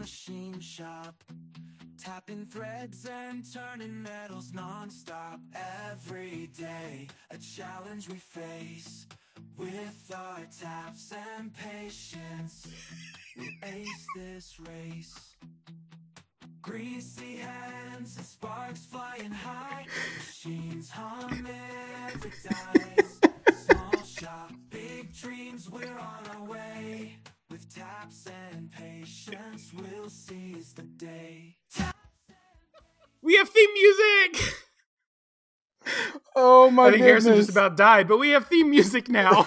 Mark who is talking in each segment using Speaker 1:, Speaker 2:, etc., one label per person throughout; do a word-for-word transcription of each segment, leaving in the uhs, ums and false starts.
Speaker 1: machine shop, tapping threads and turning metals non-stop. Every day, a challenge we face. With our taps and patience, we'll ace this race. Greasy hands and sparks flying high, machines hum every dice. Small shop, big dreams, we're on our way. With taps and patience, we'll seize the day.
Speaker 2: We have theme music!
Speaker 3: Oh my
Speaker 2: I think
Speaker 3: goodness.
Speaker 2: Harrison just about died, but we have theme music now.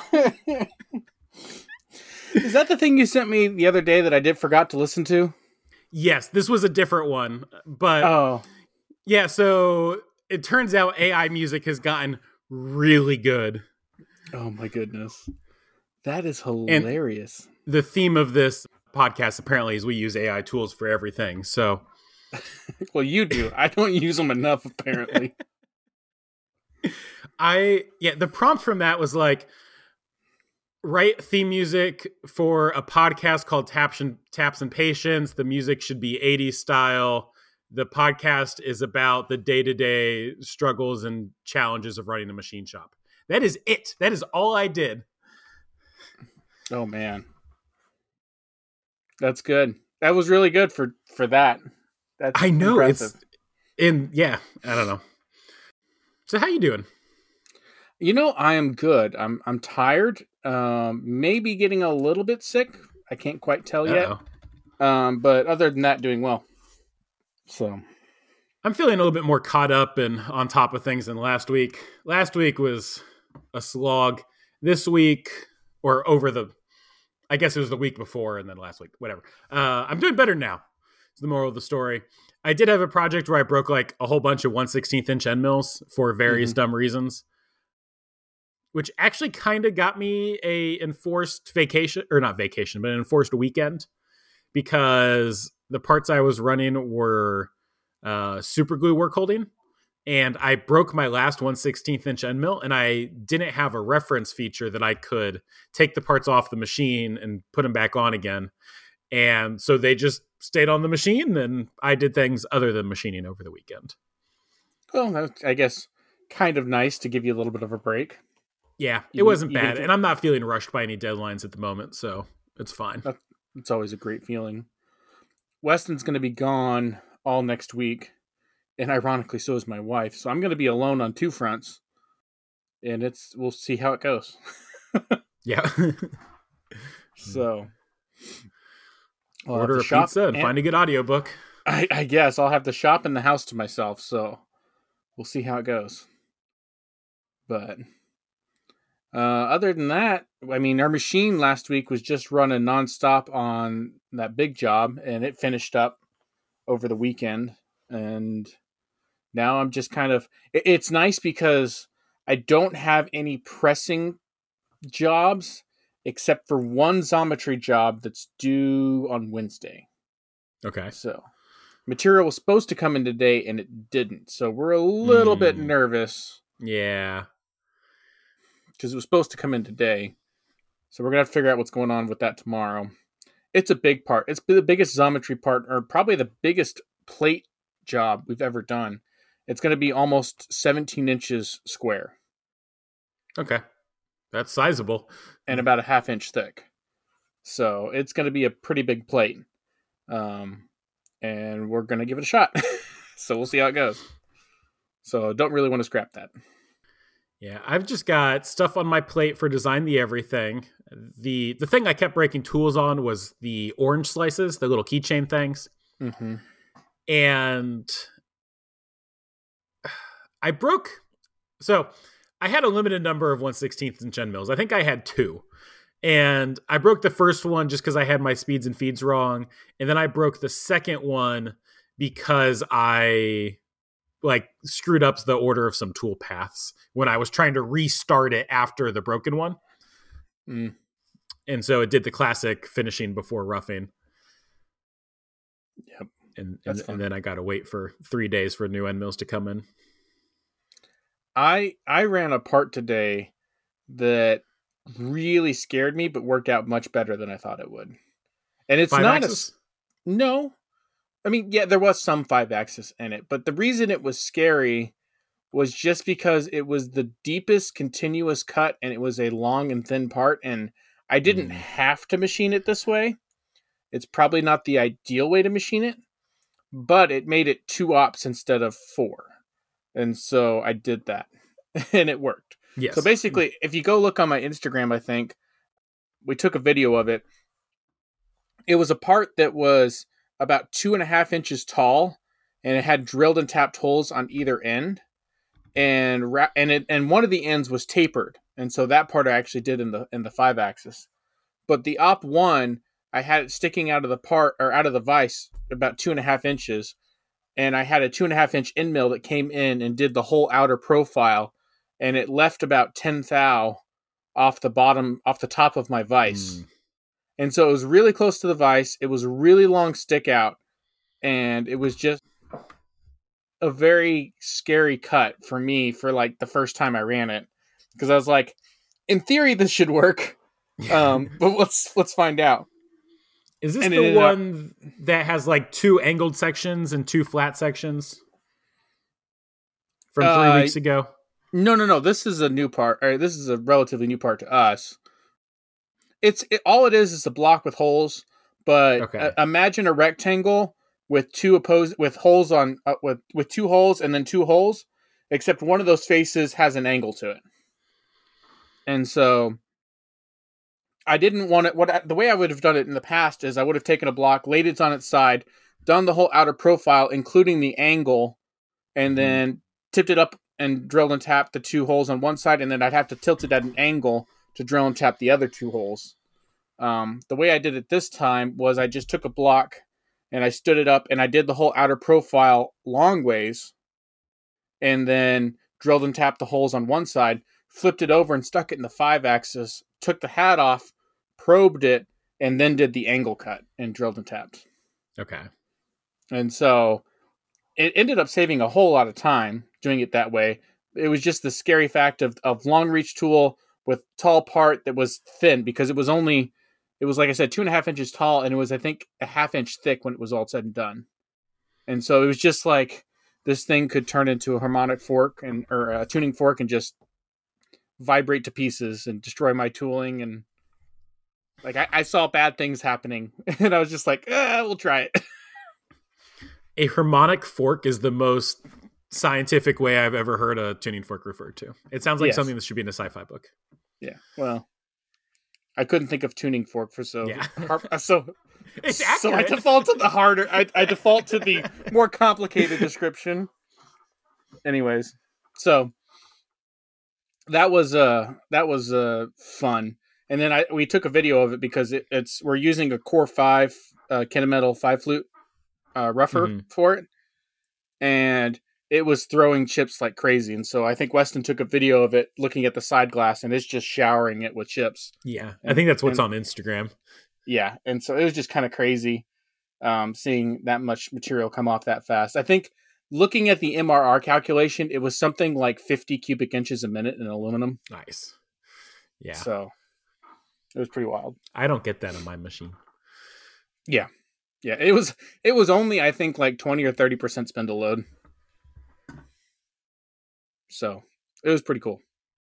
Speaker 3: Is that the thing you sent me the other day that I did forgot to listen to?
Speaker 2: Yes, this was a different one, but
Speaker 3: Oh,
Speaker 2: yeah, so it turns out A I music has gotten really good.
Speaker 3: oh my goodness. That is hilarious.
Speaker 2: And the theme of this podcast apparently is we use A I tools for everything. So,
Speaker 3: well, you do. I don't use them enough, apparently.
Speaker 2: I yeah, the prompt from that was like, write theme music for a podcast called Taps and Taps and Patience. The music should be eighties style. The podcast is about the day-to-day struggles and challenges of running a machine shop. That is it. That is all I did.
Speaker 3: Oh man. That's good. That was really good for for that. That's
Speaker 2: I know
Speaker 3: impressive.
Speaker 2: it's in yeah, I don't know. So how you doing?
Speaker 3: You know, I am good. I'm I'm tired. Um, maybe getting a little bit sick. I can't quite tell
Speaker 2: Uh-oh.
Speaker 3: yet. Um, but other than that, doing well. So
Speaker 2: I'm feeling a little bit more caught up and on top of things than last week. Last week was a slog. This week, or over the, I guess it was the week before and then last week, whatever. Uh, I'm doing better now. It's the moral of the story. I did have a project where I broke like a whole bunch of one sixteenth inch end mills for various
Speaker 3: Mhm.
Speaker 2: dumb reasons, which actually kind of got me a enforced vacation, or not vacation, but an enforced weekend, because the parts I was running were uh, super glue work holding, and I broke my last one sixteenth inch end mill, and I didn't have a reference feature that I could take the parts off the machine and put them back on again. And so they just stayed on the machine, and I did things other than machining over the weekend.
Speaker 3: Well, that's, I guess, kind of nice to give you a little bit of a break.
Speaker 2: Yeah, it
Speaker 3: You-
Speaker 2: wasn't
Speaker 3: you
Speaker 2: bad,
Speaker 3: didn't-
Speaker 2: and I'm not feeling rushed by any deadlines at the moment, so it's fine.
Speaker 3: That- It's always a great feeling. Weston's going to be gone all next week, and ironically, so is my wife. So I'm going to be alone on two fronts, and it's we'll see how it goes.
Speaker 2: Yeah.
Speaker 3: So I'll have
Speaker 2: Order
Speaker 3: to
Speaker 2: a
Speaker 3: shop
Speaker 2: pizza and
Speaker 3: and-
Speaker 2: find a good audiobook.
Speaker 3: I, I guess I'll have the shop and the house to myself, so we'll see how it goes. But uh, other than that, I mean, our machine last week was just running nonstop on that big job, and it finished up over the weekend. And now I'm just kind of, it, it's nice because I don't have any pressing jobs except for one Xometry job that's due on Wednesday.
Speaker 2: Okay.
Speaker 3: So material was supposed to come in today and it didn't. So we're a little
Speaker 2: Mm.
Speaker 3: bit nervous
Speaker 2: Yeah.
Speaker 3: because it was supposed to come in today. So we're going to have to figure out what's going on with that tomorrow. It's a big part. It's the biggest Xometry part, or probably the biggest plate job we've ever done. It's going to be almost seventeen inches square
Speaker 2: Okay. That's sizable.
Speaker 3: and about a half inch thick. So it's going to be a pretty big plate. Um, and we're going to give it a shot. So we'll see how it goes. So don't really want to scrap that.
Speaker 2: Yeah, I've just got stuff on my plate for Design the Everything. The the thing I kept breaking tools on was the orange slices, the little keychain things.
Speaker 3: Mm-hmm.
Speaker 2: And I broke... So I had a limited number of one sixteenth inch end mills. I think I had two. And I broke the first one just because I had my speeds and feeds wrong. And then I broke the second one because I like screwed up the order of some tool paths when I was trying to restart it after the broken one.
Speaker 3: Mm.
Speaker 2: And so it did the classic finishing before roughing.
Speaker 3: Yep.
Speaker 2: And
Speaker 3: That's
Speaker 2: and,
Speaker 3: fun.
Speaker 2: and then I got to wait for three days for new end mills to come in.
Speaker 3: I I ran a part today that really scared me, but worked out much better than I thought it would. And it's
Speaker 2: Five
Speaker 3: not
Speaker 2: axis?
Speaker 3: No. I mean, yeah, there was some five axis in it, but the reason it was scary was just because it was the deepest continuous cut and it was a long and thin part, and I didn't
Speaker 2: Mm.
Speaker 3: have to machine it this way. It's probably not the ideal way to machine it, but it made it two ops instead of four. And so I did that and it worked.
Speaker 2: Yes.
Speaker 3: So basically, if you go look on my Instagram, I think we took a video of it. It was a part that was about two and a half inches tall, and it had drilled and tapped holes on either end, and ra- and it and one of the ends was tapered, and so that part I actually did in the in the five axis. But the op one, I had it sticking out of the part or out of the vise about two and a half inches, and I had a two and a half inch end mill that came in and did the whole outer profile, and it left about ten thou off the bottom, off the top of my vise.
Speaker 2: Mm.
Speaker 3: And so it was really close to the vise. It was a really long stick out, and it was just a very scary cut for me for like the first time I ran it, because I was like, in theory this should work, um, but let's let's find out.
Speaker 2: Is this
Speaker 3: And it
Speaker 2: the
Speaker 3: ended up-
Speaker 2: one that has like two angled sections and two flat sections from three
Speaker 3: Uh,
Speaker 2: weeks ago?
Speaker 3: No, no, no. This is a new part. Or this is a relatively new part to us. It's it, all it is is a block with holes, but
Speaker 2: Okay.
Speaker 3: uh, imagine a rectangle with two oppose with holes on uh, with with two holes and then two holes, except one of those faces has an angle to it. And so I didn't want it. What I, the way I would have done it in the past is I would have taken a block, laid it on its side, done the whole outer profile, including the angle, and
Speaker 2: Mhm.
Speaker 3: then tipped it up and drilled and tapped the two holes on one side, and then I'd have to tilt it at an angle to drill and tap the other two holes. Um, the way I did it this time was I just took a block and I stood it up and I did the whole outer profile long ways, and then drilled and tapped the holes on one side, flipped it over and stuck it in the five axis, took the hat off, probed it, and then did the angle cut and drilled and tapped.
Speaker 2: Okay.
Speaker 3: And so it ended up saving a whole lot of time doing it that way. It was just the scary fact of, of long reach tool with tall part that was thin, because it was only, it was like I said, two and a half inches tall, and it was, I think, a half inch thick when it was all said and done. And so it was just like this thing could turn into a harmonic fork and or a tuning fork and just vibrate to pieces and destroy my tooling. And like I, I saw bad things happening, and I was just like, eh, we'll try it.
Speaker 2: A harmonic fork is the most scientific way I've ever heard a tuning fork referred to. It sounds like
Speaker 3: Yes.
Speaker 2: something that should be in a sci-fi book.
Speaker 3: Yeah, well, I couldn't think of tuning fork for so
Speaker 2: Yeah.
Speaker 3: har- so
Speaker 2: It's
Speaker 3: so I
Speaker 2: accurate.
Speaker 3: default to the harder. I, I default to the more complicated description. Anyways, so that was uh that was uh fun, and then I we took a video of it because it, it's we're using a Core Five uh, Kennametal five flute uh, rougher
Speaker 2: Mhm.
Speaker 3: for it, and it was throwing chips like crazy. And so I think Weston took a video of it looking at the side glass, and it's just showering it with chips.
Speaker 2: Yeah, I think that's what's
Speaker 3: And-
Speaker 2: on Instagram.
Speaker 3: Yeah, and so it was just kind of crazy um, seeing that much material come off that fast. I think looking at the M R R calculation, it was something like fifty cubic inches a minute in aluminum.
Speaker 2: Nice. Yeah,
Speaker 3: So it was pretty wild.
Speaker 2: I don't get that on my machine.
Speaker 3: Yeah, it was it was only, I think, like twenty or thirty percent spindle load. So it was pretty cool.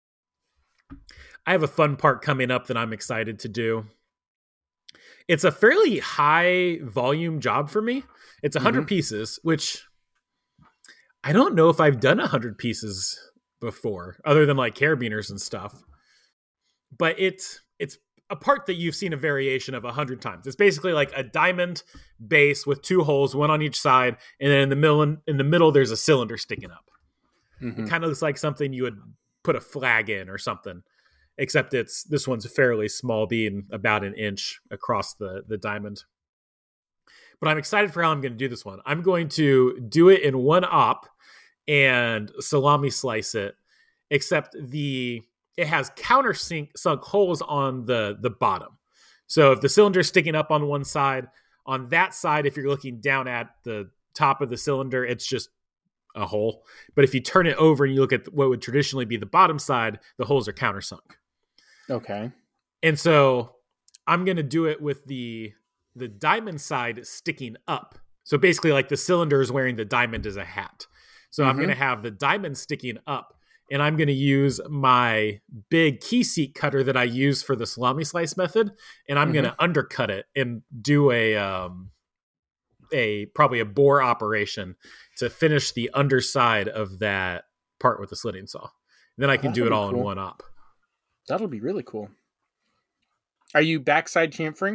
Speaker 2: I have a fun part coming up that I'm excited to do. It's a fairly high volume job for me. It's one hundred
Speaker 3: Mhm.
Speaker 2: pieces, which I don't know if I've done one hundred pieces before, other than like carabiners and stuff. But it's it's a part that you've seen a variation of one hundred times. It's basically like a diamond base with two holes, one on each side, and then in the middle in the middle there's a cylinder sticking up.
Speaker 3: Mhm.
Speaker 2: It kind of looks like something you would put a flag in or something, except it's this one's fairly small, being about an inch across the, the diamond. But I'm excited for how I'm going to do this one. I'm going to do it in one op and salami slice it, except the it has countersink sunk holes on the, the bottom. So if the cylinder's sticking up on one side, on that side, if you're looking down at the top of the cylinder, it's just a hole. But if you turn it over and you look at what would traditionally be the bottom side, the holes are countersunk.
Speaker 3: Okay.
Speaker 2: And so I'm going to do it with the the diamond side sticking up. So basically like the cylinder is wearing the diamond as a hat. So mm-hmm. I'm going to have the diamond sticking up, and I'm going to use my big key seat cutter that I use for the salami slice method, and I'm mm-hmm. going to undercut it and do a um, a probably a bore operation to finish the underside of that part with the slitting saw. And then I can That'll do it all cool. in one op.
Speaker 3: That'll be really cool. Are you backside chamfering?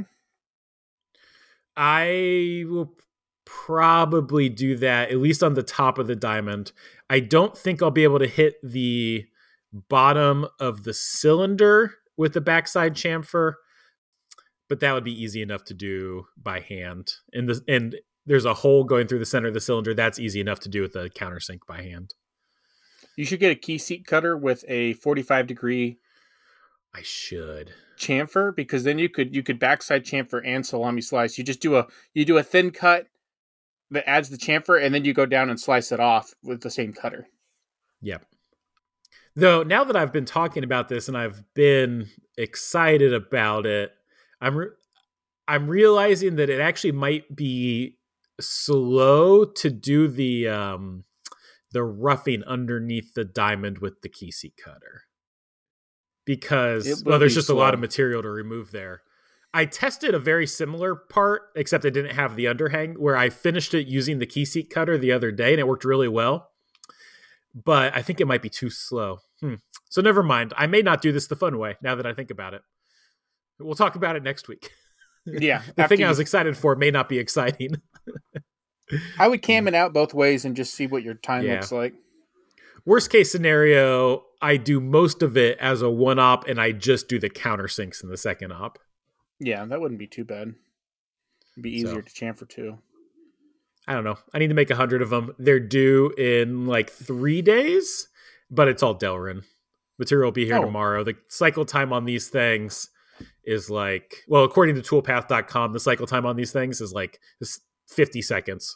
Speaker 2: I will probably do that, at least on the top of the diamond. I don't think I'll be able to hit the bottom of the cylinder with the backside chamfer, but that would be easy enough to do by hand. And the and there's a hole going through the center of the cylinder. That's easy enough to do with a countersink by hand.
Speaker 3: You should get a key seat cutter with a forty-five degree.
Speaker 2: I should
Speaker 3: chamfer, because then you could you could backside chamfer and salami slice. You just do a you do a thin cut that adds the chamfer, and then you go down and slice it off with the same cutter.
Speaker 2: Yep. Though now that I've been talking about this and I've been excited about it, I'm re- I'm realizing that it actually might be slow to do the um, the roughing underneath the diamond with the key seat cutter, because well, there's just slow. a lot of material to remove there. I tested a very similar part, except I didn't have the underhang, where I finished it using the key seat cutter the other day, and it worked really well. But I think it might be too slow. Hmm. So never mind. I may not do this the fun way, now that I think about it. We'll talk about it next week.
Speaker 3: Yeah.
Speaker 2: The thing you... I was excited for may not be exciting.
Speaker 3: I would cam it out both ways and just see what your time yeah. looks like.
Speaker 2: Worst case scenario, I do most of it as a one op, and I just do the countersinks in the second op.
Speaker 3: Yeah, that wouldn't be too bad. It'd be easier so, to chamfer too.
Speaker 2: I don't know. I need to make a hundred of them. They're due in like three days, but it's all Delrin. Material will be here oh. tomorrow. The cycle time on these things is like, well, according to toolpath dot com, the cycle time on these things is like fifty seconds.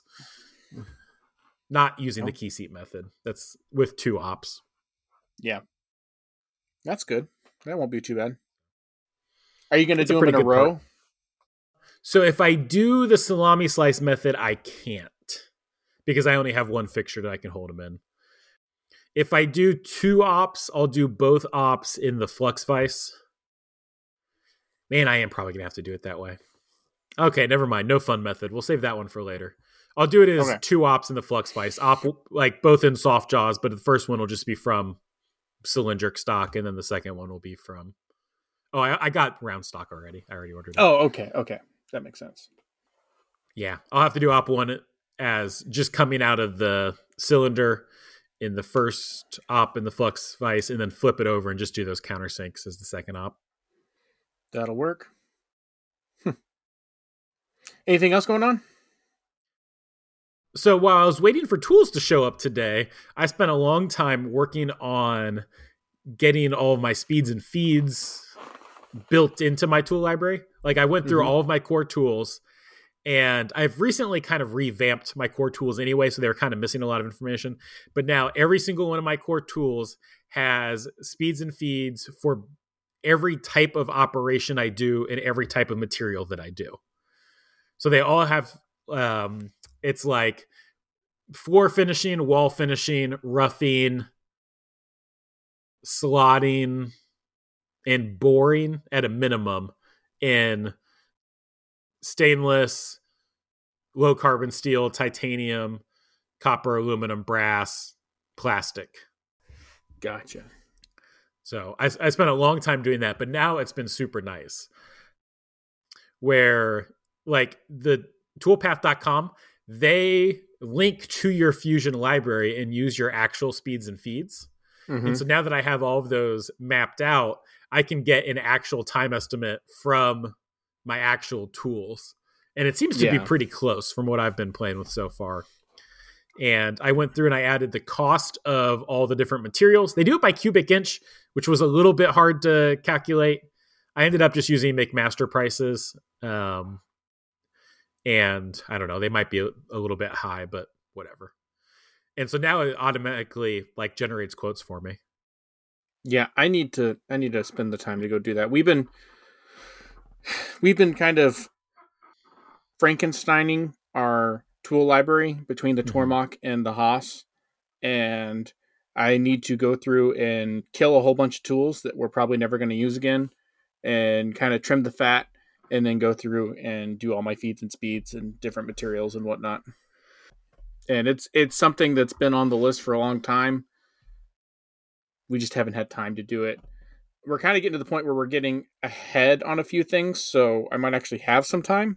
Speaker 2: Not using oh. the key seat method. That's with two ops.
Speaker 3: Yeah. That's good. That won't be too bad. Are you going to do them in a row? Part.
Speaker 2: So if I do the salami slice method, I can't, because I only have one fixture that I can hold them in. If I do two ops, I'll do both ops in the flux vise. Man, I am probably going to have to do it that way. Okay, never mind. No fun method. We'll save that one for later. I'll do it as okay. two ops in the flux vise. Op, like both in soft jaws, but the first one will just be from cylindric stock, and then the second one will be from... Oh, I, I got round stock already. I already ordered it.
Speaker 3: Oh, okay. Okay. That makes sense.
Speaker 2: Yeah. I'll have to do op one as just coming out of the cylinder in the first op in the flux vise, and then flip it over and just do those countersinks as the second op.
Speaker 3: That'll work. Hm. Anything else going on?
Speaker 2: So while I was waiting for tools to show up today, I spent a long time working on getting all of my speeds and feeds built into my tool library. Like I went through mm-hmm. all of my core tools, and I've recently kind of revamped my core tools anyway, so they were kind of missing a lot of information. But now every single one of my core tools has speeds and feeds for every type of operation I do and every type of material that I do. So they all have, um, it's like floor finishing, wall finishing, roughing, slotting, and boring at a minimum in stainless, low carbon steel, titanium, copper, aluminum, brass, plastic.
Speaker 3: Gotcha.
Speaker 2: So I, I spent a long time doing that, but now it's been super nice. Where like the toolpath dot com, they link to your Fusion library and use your actual speeds and feeds. Mm-hmm. And so now that I have all of those mapped out, I can get an actual time estimate from my actual tools. And it seems to yeah. be pretty close from what I've been playing with so far. And I went through and I added the cost of all the different materials. They do it by cubic inch, which was a little bit hard to calculate. I ended up just using McMaster prices. Um, and I don't know, they might be a, a little bit high, but whatever. And so now it automatically like generates quotes for me.
Speaker 3: Yeah, I need to I need to spend the time to go do that. We've been we've been kind of Frankensteining our tool library between the
Speaker 2: Mhm.
Speaker 3: Tormach and the Haas, and I need to go through and kill a whole bunch of tools that we're probably never going to use again, and kind of trim the fat, and then go through and do all my feeds and speeds and different materials and whatnot. And it's it's something that's been on the list for a long time. We just haven't had time to do it. We're kind of getting to the point where we're getting ahead on a few things, so I might actually have some time.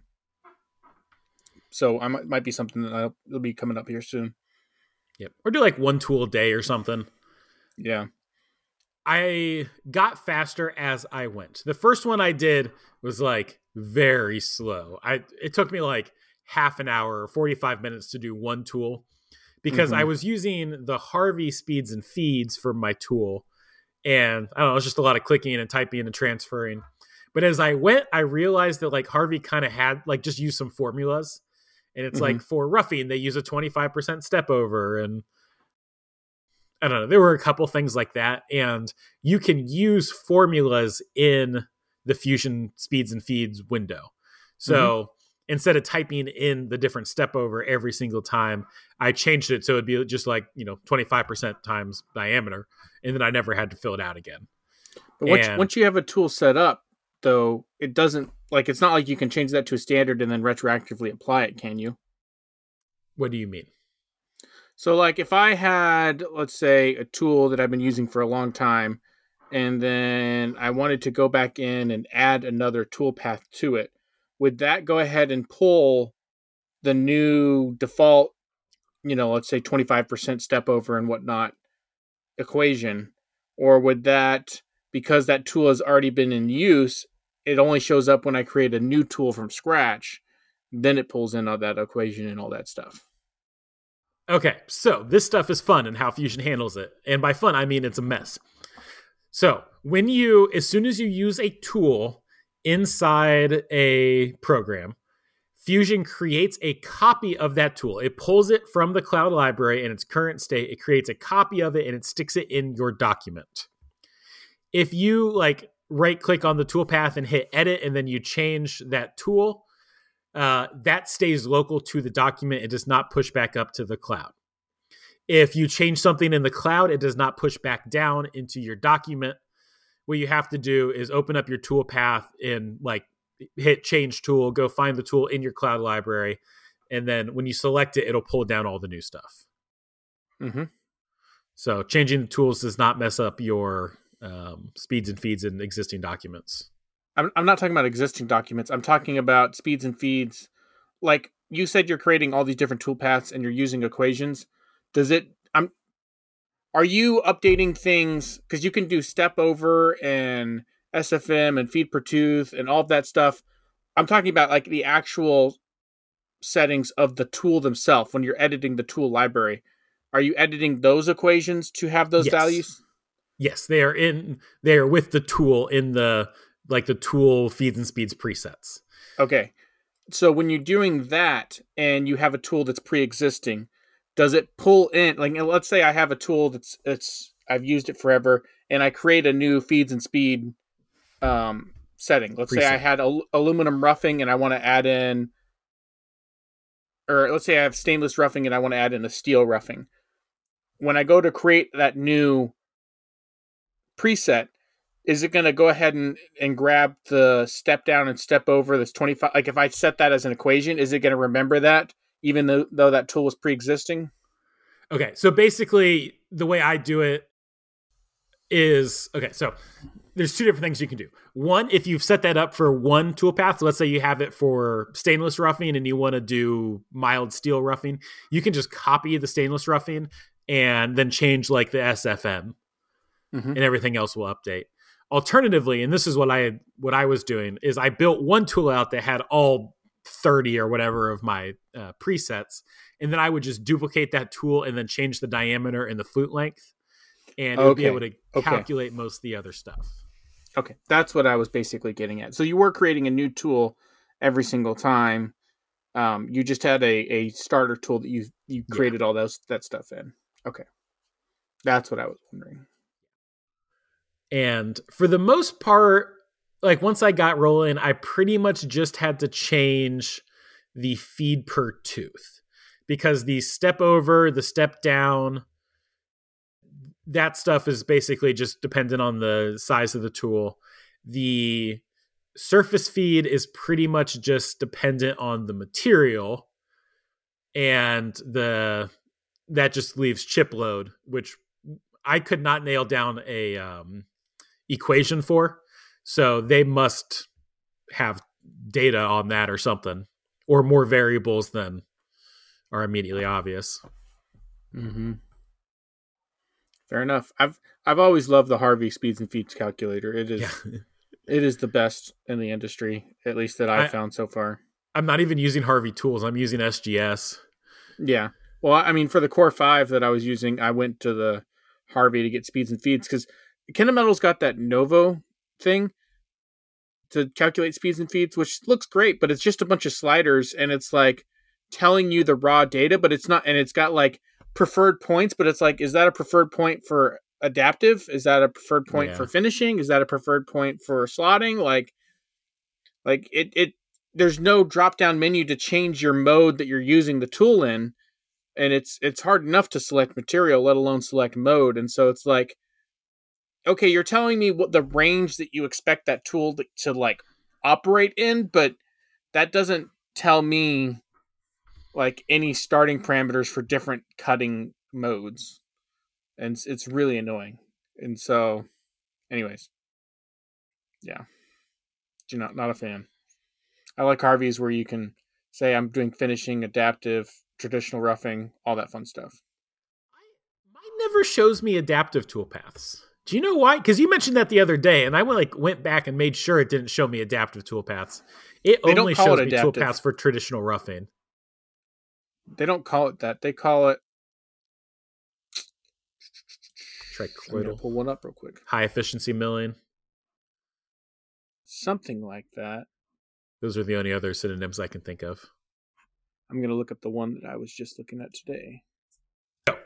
Speaker 3: So I might, might be something that I'll, will be coming up here soon.
Speaker 2: Yep. Or do like one tool a day or something.
Speaker 3: Yeah.
Speaker 2: I got faster as I went. The first one I did was like very slow. I it took me like half an hour or forty-five minutes to do one tool because
Speaker 3: Mhm.
Speaker 2: I was using the Harvey speeds and feeds for my tool. And I don't know, it was just a lot of clicking and typing and transferring. But as I went, I realized that like Harvey kind of had like just used some formulas. And it's
Speaker 3: Mhm.
Speaker 2: like for roughing, they use a twenty-five percent step over. And I don't know, there were a couple things like that. And you can use formulas in the Fusion speeds and feeds window. So instead of typing in the different step over every single time, I changed it so it'd be just like, you know, twenty-five percent times diameter. And then I never had to fill it out again.
Speaker 3: But once
Speaker 2: And-
Speaker 3: once you have a tool set up, though, it doesn't like it's not like you can change that to a standard and then retroactively apply it, can you?
Speaker 2: What do you mean?
Speaker 3: So like if I had, let's say, a tool that I've been using for a long time, and then I wanted to go back in and add another tool path to it, would that go ahead and pull the new default, you know, let's say twenty-five percent step over and whatnot equation? Or would that, because that tool has already been in use, it only shows up when I create a new tool from scratch, then it pulls in all that equation and all that stuff?
Speaker 2: Okay, so this stuff is fun and how Fusion handles it. And by fun, I mean it's a mess. So when you, as soon as you use a tool inside a program, Fusion creates a copy of that tool. It pulls it from the cloud library in its current state. It creates a copy of it and it sticks it in your document. If you like right click on the toolpath and hit edit and then you change that tool, uh, that stays local to the document. It does not push back up to the cloud. If you change something in the cloud, it does not push back down into your document. What you have to do is open up your toolpath and like hit change tool, go find the tool in your cloud library. And then when you select it, it'll pull down all the new stuff.
Speaker 3: Mm-hmm.
Speaker 2: So changing the tools does not mess up your um, speeds and feeds in existing documents.
Speaker 3: I'm I'm not talking about existing documents. I'm talking about speeds and feeds. Like you said, you're creating all these different toolpaths and you're using equations. Does it? I'm. Are you updating things? Because you can do step over and S F M and feed per tooth and all of that stuff. I'm talking about like the actual settings of the tool themselves when you're editing the tool library. Are you editing those equations to have those
Speaker 2: Yes.
Speaker 3: values?
Speaker 2: Yes, they are in. They are with the tool in the like the tool feeds and speeds presets.
Speaker 3: Okay. So when you're doing that and you have a tool that's pre-existing, does it pull in, like let's say I have a tool that's it's I've used it forever and I create a new feeds and speed um, setting. Let's say I
Speaker 2: Preset.
Speaker 3: had al- aluminum roughing and I want to add in, or let's say I have stainless roughing and I want to add in a steel roughing. When I go to create that new preset, is it going to go ahead and, and grab the step down and step over this twenty-five? Like if I set that as an equation, is it going to remember that even though, though that tool was pre-existing?
Speaker 2: Okay, so basically the way I do it is, okay, so there's two different things you can do. One, if you've set that up for one toolpath, so let's say you have it for stainless roughing and you want to do mild steel roughing, you can just copy the stainless roughing and then change like the S F M
Speaker 3: Mm-hmm.
Speaker 2: and everything else will update. Alternatively, and this is what I what I was doing, is I built one tool out that had all thirty or whatever of my uh, presets, and then I would just duplicate that tool and then change the diameter and the flute length, and it would be
Speaker 3: Okay.
Speaker 2: able to
Speaker 3: Okay.
Speaker 2: calculate most of the other stuff.
Speaker 3: Okay, that's what I was basically getting at. So you were creating a new tool every single time. Um, you just had a, a starter tool that you you
Speaker 2: Yeah.
Speaker 3: created all those that stuff in. Okay, that's what I was wondering.
Speaker 2: And for the most part, like once I got rolling, I pretty much just had to change the feed per tooth, because the step over, the step down, that stuff is basically just dependent on the size of the tool. The surface feed is pretty much just dependent on the material, and the that just leaves chip load, which I could not nail down a um, equation for. So they must have data on that or something, or more variables than are immediately obvious.
Speaker 3: Mm-hmm. Fair enough. I've I've always loved the Harvey speeds and feeds calculator. It is
Speaker 2: Yeah.
Speaker 3: it is the best in the industry, at least that I've
Speaker 2: I,
Speaker 3: found so far.
Speaker 2: I'm not even using Harvey tools. I'm using S G S.
Speaker 3: Yeah. Well, I mean, for the Core five that I was using, I went to the Harvey to get speeds and feeds because Kennametal's got that Novo thing to calculate speeds and feeds, which looks great, but it's just a bunch of sliders, and it's like telling you the raw data, but it's not, and it's got like preferred points, but it's like, is that a preferred point for adaptive? Is that a preferred point
Speaker 2: Yeah.
Speaker 3: for finishing? Is that a preferred point for slotting? Like, like it, it, there's no drop down menu to change your mode that you're using the tool in. And it's, it's hard enough to select material, let alone select mode. And so it's like, okay, you're telling me what the range that you expect that tool to, to like operate in, but that doesn't tell me like any starting parameters for different cutting modes. And it's, it's really annoying. And so anyways, yeah, you're not, not a fan. I like Harvey's where you can say I'm doing finishing, adaptive, traditional roughing, all that fun stuff.
Speaker 2: Mine never shows me adaptive toolpaths. Do you know why? Because you mentioned that the other day, and I went, like went back and made sure it didn't show me adaptive toolpaths. It
Speaker 3: They don't
Speaker 2: only
Speaker 3: call
Speaker 2: shows
Speaker 3: it
Speaker 2: me
Speaker 3: adaptive.
Speaker 2: toolpaths for traditional roughing.
Speaker 3: They don't call it that. They call it. I'm gonna
Speaker 2: Tricoidal.
Speaker 3: pull one up real quick.
Speaker 2: High efficiency milling.
Speaker 3: Something like that.
Speaker 2: Those are the only other synonyms I can think of.
Speaker 3: I'm gonna look up the one that I was just looking at today.
Speaker 2: Go.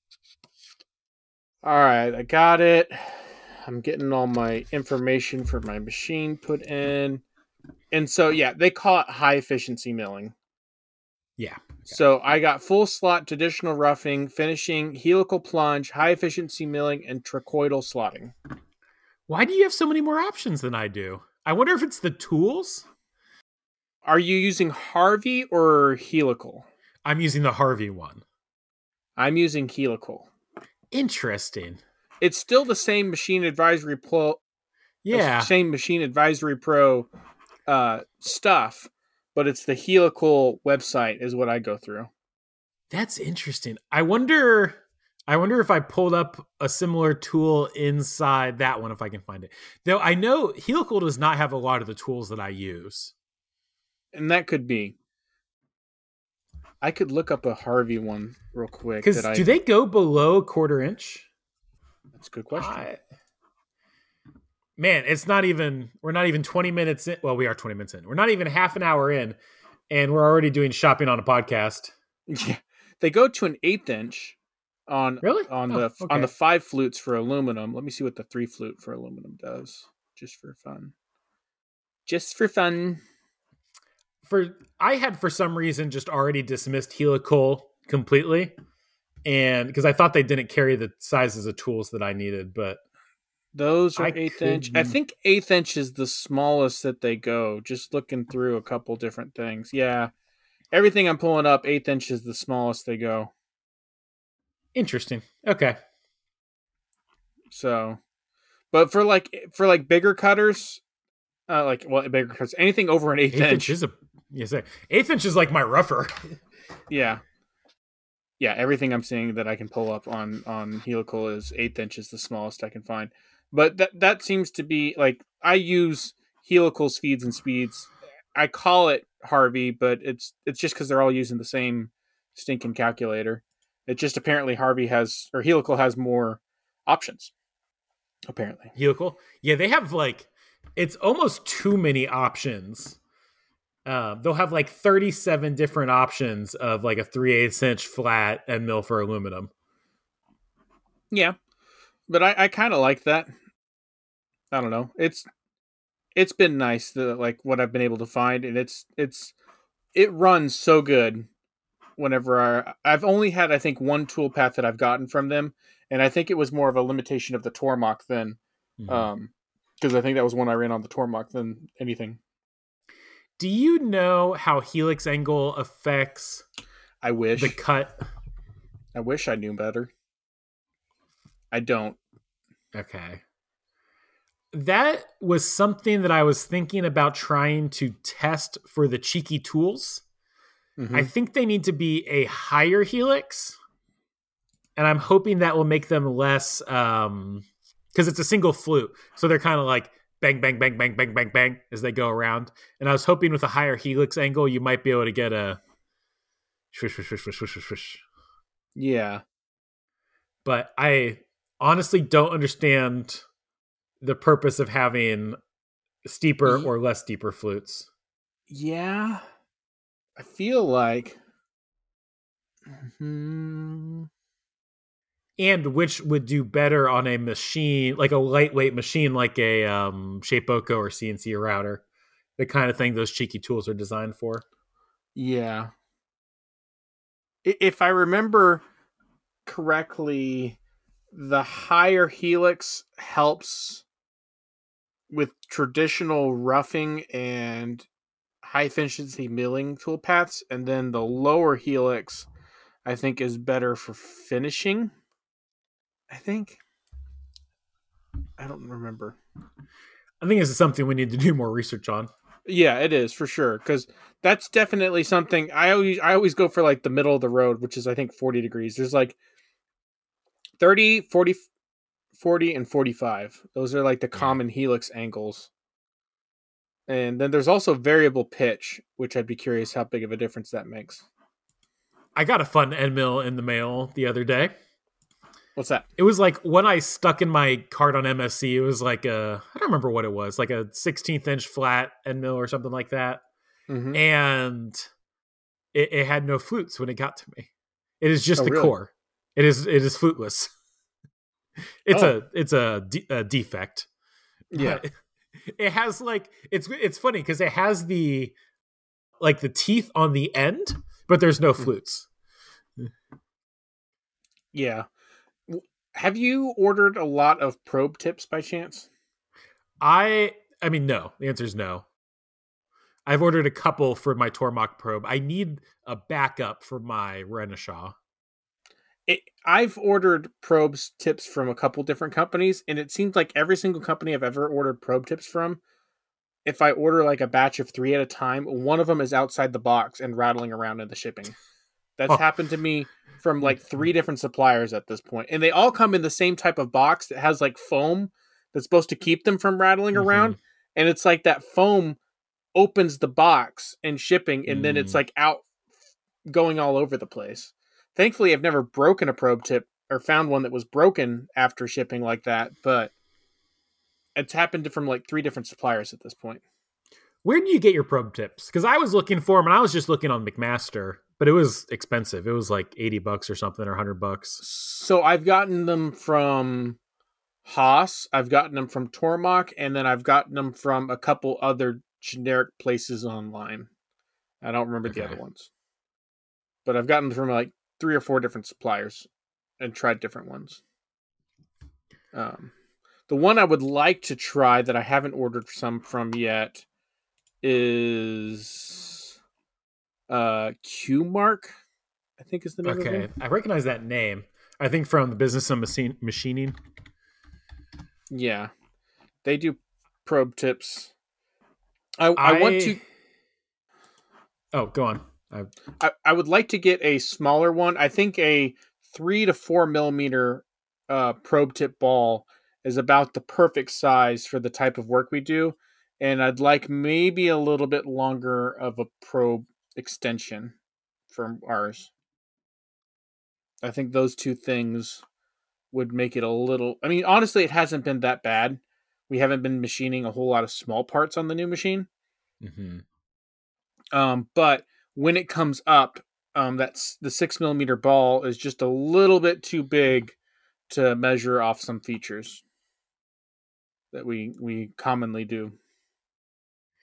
Speaker 3: All right, I got it. I'm getting all my information for my machine put in. And so, yeah, they call it high efficiency milling.
Speaker 2: Yeah.
Speaker 3: So I got full slot, traditional roughing, finishing, helical plunge, high efficiency milling, and tricoidal slotting.
Speaker 2: Why do you have so many more options than I do? I wonder if it's the tools.
Speaker 3: Are you using Harvey or helical?
Speaker 2: I'm using the Harvey one.
Speaker 3: I'm using helical.
Speaker 2: Interesting.
Speaker 3: It's still the same machine advisory pro.
Speaker 2: Yeah.
Speaker 3: Same machine advisory pro uh, stuff, but it's the helical website is what I go through.
Speaker 2: That's interesting. I wonder I wonder if I pulled up a similar tool inside that one, if I can find it. Though I know Helical does not have a lot of the tools that I use.
Speaker 3: And that could be. I could look up a Harvey one real quick.
Speaker 2: Because
Speaker 3: I...
Speaker 2: do they go below a quarter inch?
Speaker 3: That's a good question.
Speaker 2: I... Man, it's not even, we're not even twenty minutes in. Well, we are twenty minutes in. We're not even half an hour in, and we're already doing shopping on a podcast.
Speaker 3: Yeah. They go to an eighth inch on
Speaker 2: really
Speaker 3: on
Speaker 2: oh,
Speaker 3: the
Speaker 2: okay.
Speaker 3: on the five flutes for aluminum. Let me see what the three flute for aluminum does, just for fun. Just for fun.
Speaker 2: For I had for some reason just already dismissed Helical completely, and because I thought they didn't carry the sizes of tools that I needed, but
Speaker 3: those are
Speaker 2: I
Speaker 3: eighth
Speaker 2: could...
Speaker 3: inch. I think eighth inch is the smallest that they go. Just looking through a couple different things. Yeah. Everything I'm pulling up, eighth inch is the smallest they go.
Speaker 2: Interesting. Okay.
Speaker 3: So, but for like for like bigger cutters, uh, like well, bigger cutters, anything over an eighth,
Speaker 2: eighth
Speaker 3: inch.
Speaker 2: inch is a yes, eighth inch is like my rougher.
Speaker 3: Yeah, yeah. Everything I'm seeing that I can pull up on on Helical is eighth inch is the smallest I can find. But that that seems to be like I use Helical's feeds and speeds. I call it Harvey, but it's it's just because they're all using the same stinking calculator. It just apparently Harvey has or Helical has more options. Apparently,
Speaker 2: Helical, yeah, they have like it's almost too many options. Uh, they'll have like thirty-seven different options of like a three eighths inch flat and mill for aluminum.
Speaker 3: Yeah, but I, I kind of like that. I don't know. It's it's been nice the like what I've been able to find, and it's it's it runs so good. Whenever I, I've only had, I think, one tool path that I've gotten from them, and I think it was more of a limitation of the Tormach than,
Speaker 2: Mhm.
Speaker 3: um, because I think that was one I ran on the Tormach than anything.
Speaker 2: Do you know how helix angle affects
Speaker 3: I wish
Speaker 2: the cut?
Speaker 3: I wish I knew better. I don't.
Speaker 2: Okay. That was something that I was thinking about trying to test for the cheeky tools.
Speaker 3: Mm-hmm.
Speaker 2: I think they need to be a higher helix, and I'm hoping that will make them less, um, because it's a single flute, so they're kind of like bang, bang, bang, bang, bang, bang, bang as they go around. And I was hoping with a higher helix angle, you might be able to get a swish, swish, swish, swish, swish, swish.
Speaker 3: Yeah.
Speaker 2: But I honestly don't understand the purpose of having steeper
Speaker 3: Ye-
Speaker 2: or less steeper flutes.
Speaker 3: Yeah. I feel like. Hmm.
Speaker 2: And which would do better on a machine, like a lightweight machine, like a um, Shapeoko or C N C router, the kind of thing those cheeky tools are designed for.
Speaker 3: Yeah. I- If I remember correctly, the higher helix helps with traditional roughing and high efficiency milling toolpaths, and then the lower helix, I think, is better for finishing. I think. I don't remember.
Speaker 2: I think this is something we need to do more research on.
Speaker 3: Yeah, it is for sure, because that's definitely something I always I always go for, like the middle of the road, which is I think forty degrees. There's like thirty, forty, forty, and forty-five. Those are like the
Speaker 2: Yeah.
Speaker 3: common helix angles. And then there's also variable pitch, which I'd be curious how big of a difference that makes.
Speaker 2: I got a fun end mill in the mail the other day.
Speaker 3: What's that?
Speaker 2: It was like when I stuck in my cart on M S C, it was like a, I don't remember what it was, like a sixteenth inch flat end mill or something like that.
Speaker 3: Mm-hmm.
Speaker 2: And it, it had no flutes when it got to me. It is just
Speaker 3: Oh,
Speaker 2: the
Speaker 3: really?
Speaker 2: core. It is it is fluteless. It's
Speaker 3: Oh.
Speaker 2: a it's a, de- a defect.
Speaker 3: Yeah.
Speaker 2: But it has like it's it's funny because it has the like the teeth on the end, but there's no flutes.
Speaker 3: Yeah. W- Have you ordered a lot of probe tips by chance?
Speaker 2: I I mean no. The answer is no. I've ordered a couple for my Tormach probe. I need a backup for my Renishaw.
Speaker 3: It, I've ordered probes tips from a couple different companies, and it seems like every single company I've ever ordered probe tips from, if I order like a batch of three at a time, one of them is outside the box and rattling around in the shipping. That's
Speaker 2: Oh.
Speaker 3: happened to me from like three different suppliers at this point, and they all come in the same type of box that has like foam that's supposed to keep them from rattling
Speaker 2: Mhm.
Speaker 3: around, and it's like that foam opens the box and shipping, and then it's
Speaker 2: Mm.
Speaker 3: like out going all over the place. Thankfully, I've never broken a probe tip or found one that was broken after shipping like that, but it's happened from like three different suppliers at this point.
Speaker 2: Where do you get your probe tips? Because I was looking for them, and I was just looking on McMaster, but it was expensive. It was like eighty bucks or something, or one hundred bucks.
Speaker 3: So I've gotten them from Haas, I've gotten them from Tormach, and then I've gotten them from a couple other generic places online. I don't remember the
Speaker 2: Okay.
Speaker 3: other ones. But I've gotten them from like three or four different suppliers and tried different ones. Um, the one I would like to try that I haven't ordered some from yet is uh, Q-Mark, I think is the name
Speaker 2: Okay,
Speaker 3: of it.
Speaker 2: I recognize that name. I think from the business of machine- machining.
Speaker 3: Yeah, they do probe tips. I, I,
Speaker 2: I
Speaker 3: want to.
Speaker 2: Oh, go on. I...
Speaker 3: I, I would like to get a smaller one. I think a three to four millimeter uh, probe tip ball is about the perfect size for the type of work we do, and I'd like maybe a little bit longer of a probe extension from ours. I think those two things would make it a little. I mean, honestly, it hasn't been that bad. We haven't been machining a whole lot of small parts on the new machine.
Speaker 2: Mm-hmm.
Speaker 3: Um, but when it comes up, um, that's the six millimeter ball is just a little bit too big to measure off some features that we we commonly do.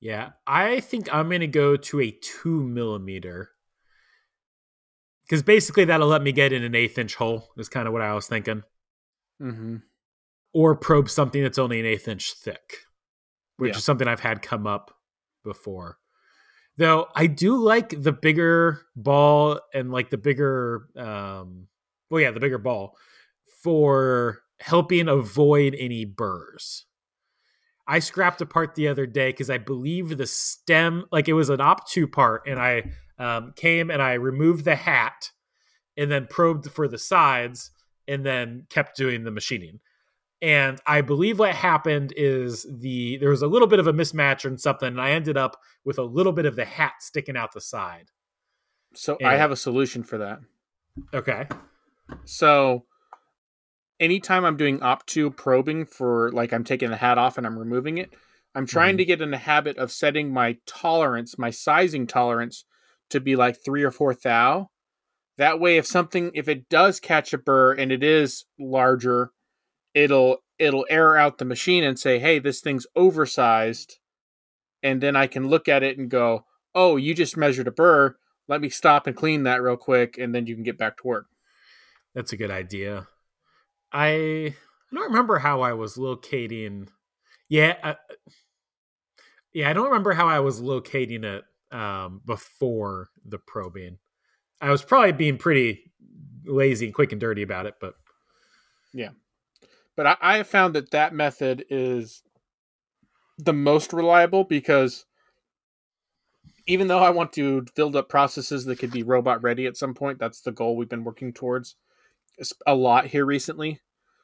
Speaker 2: Yeah, I think I'm going to go to a two millimeter because basically that'll let me get in an eighth inch hole is kind of what I was thinking.
Speaker 3: Mm-hmm.
Speaker 2: Or probe something that's only an eighth inch thick, which
Speaker 3: Yeah.
Speaker 2: is something I've had come up before. Though I do like the bigger ball and like the bigger, um, well, yeah, the bigger ball for helping avoid any burrs. I scrapped a part the other day because I believe the stem, like it was an op two part, and I um, came and I removed the hat and then probed for the sides and then kept doing the machining. And I believe what happened is the there was a little bit of a mismatch or something, and I ended up with a little bit of the hat sticking out the side.
Speaker 3: So
Speaker 2: And
Speaker 3: I
Speaker 2: it-
Speaker 3: have a solution for that.
Speaker 2: Okay.
Speaker 3: So anytime I'm doing op two probing for like I'm taking the hat off and I'm removing it, I'm trying
Speaker 2: Mhm.
Speaker 3: to get in the habit of setting my tolerance, my sizing tolerance to be like three or four thou. That way if something if it does catch a burr and it is larger, it'll it'll air out the machine and say, "Hey, this thing's oversized." And then I can look at it and go, "Oh, you just measured a burr. Let me stop and clean that real quick and then you can get back to work."
Speaker 2: That's a good idea. I I don't remember how I was locating. Yeah, uh, yeah, I don't remember how I was locating it um, before the probing. I was probably being pretty lazy and quick and dirty about it, but
Speaker 3: Yeah. But I, I have found that that method is the most reliable because even though I want to build up processes that could be robot ready at some point, that's the goal we've been working towards a lot here recently,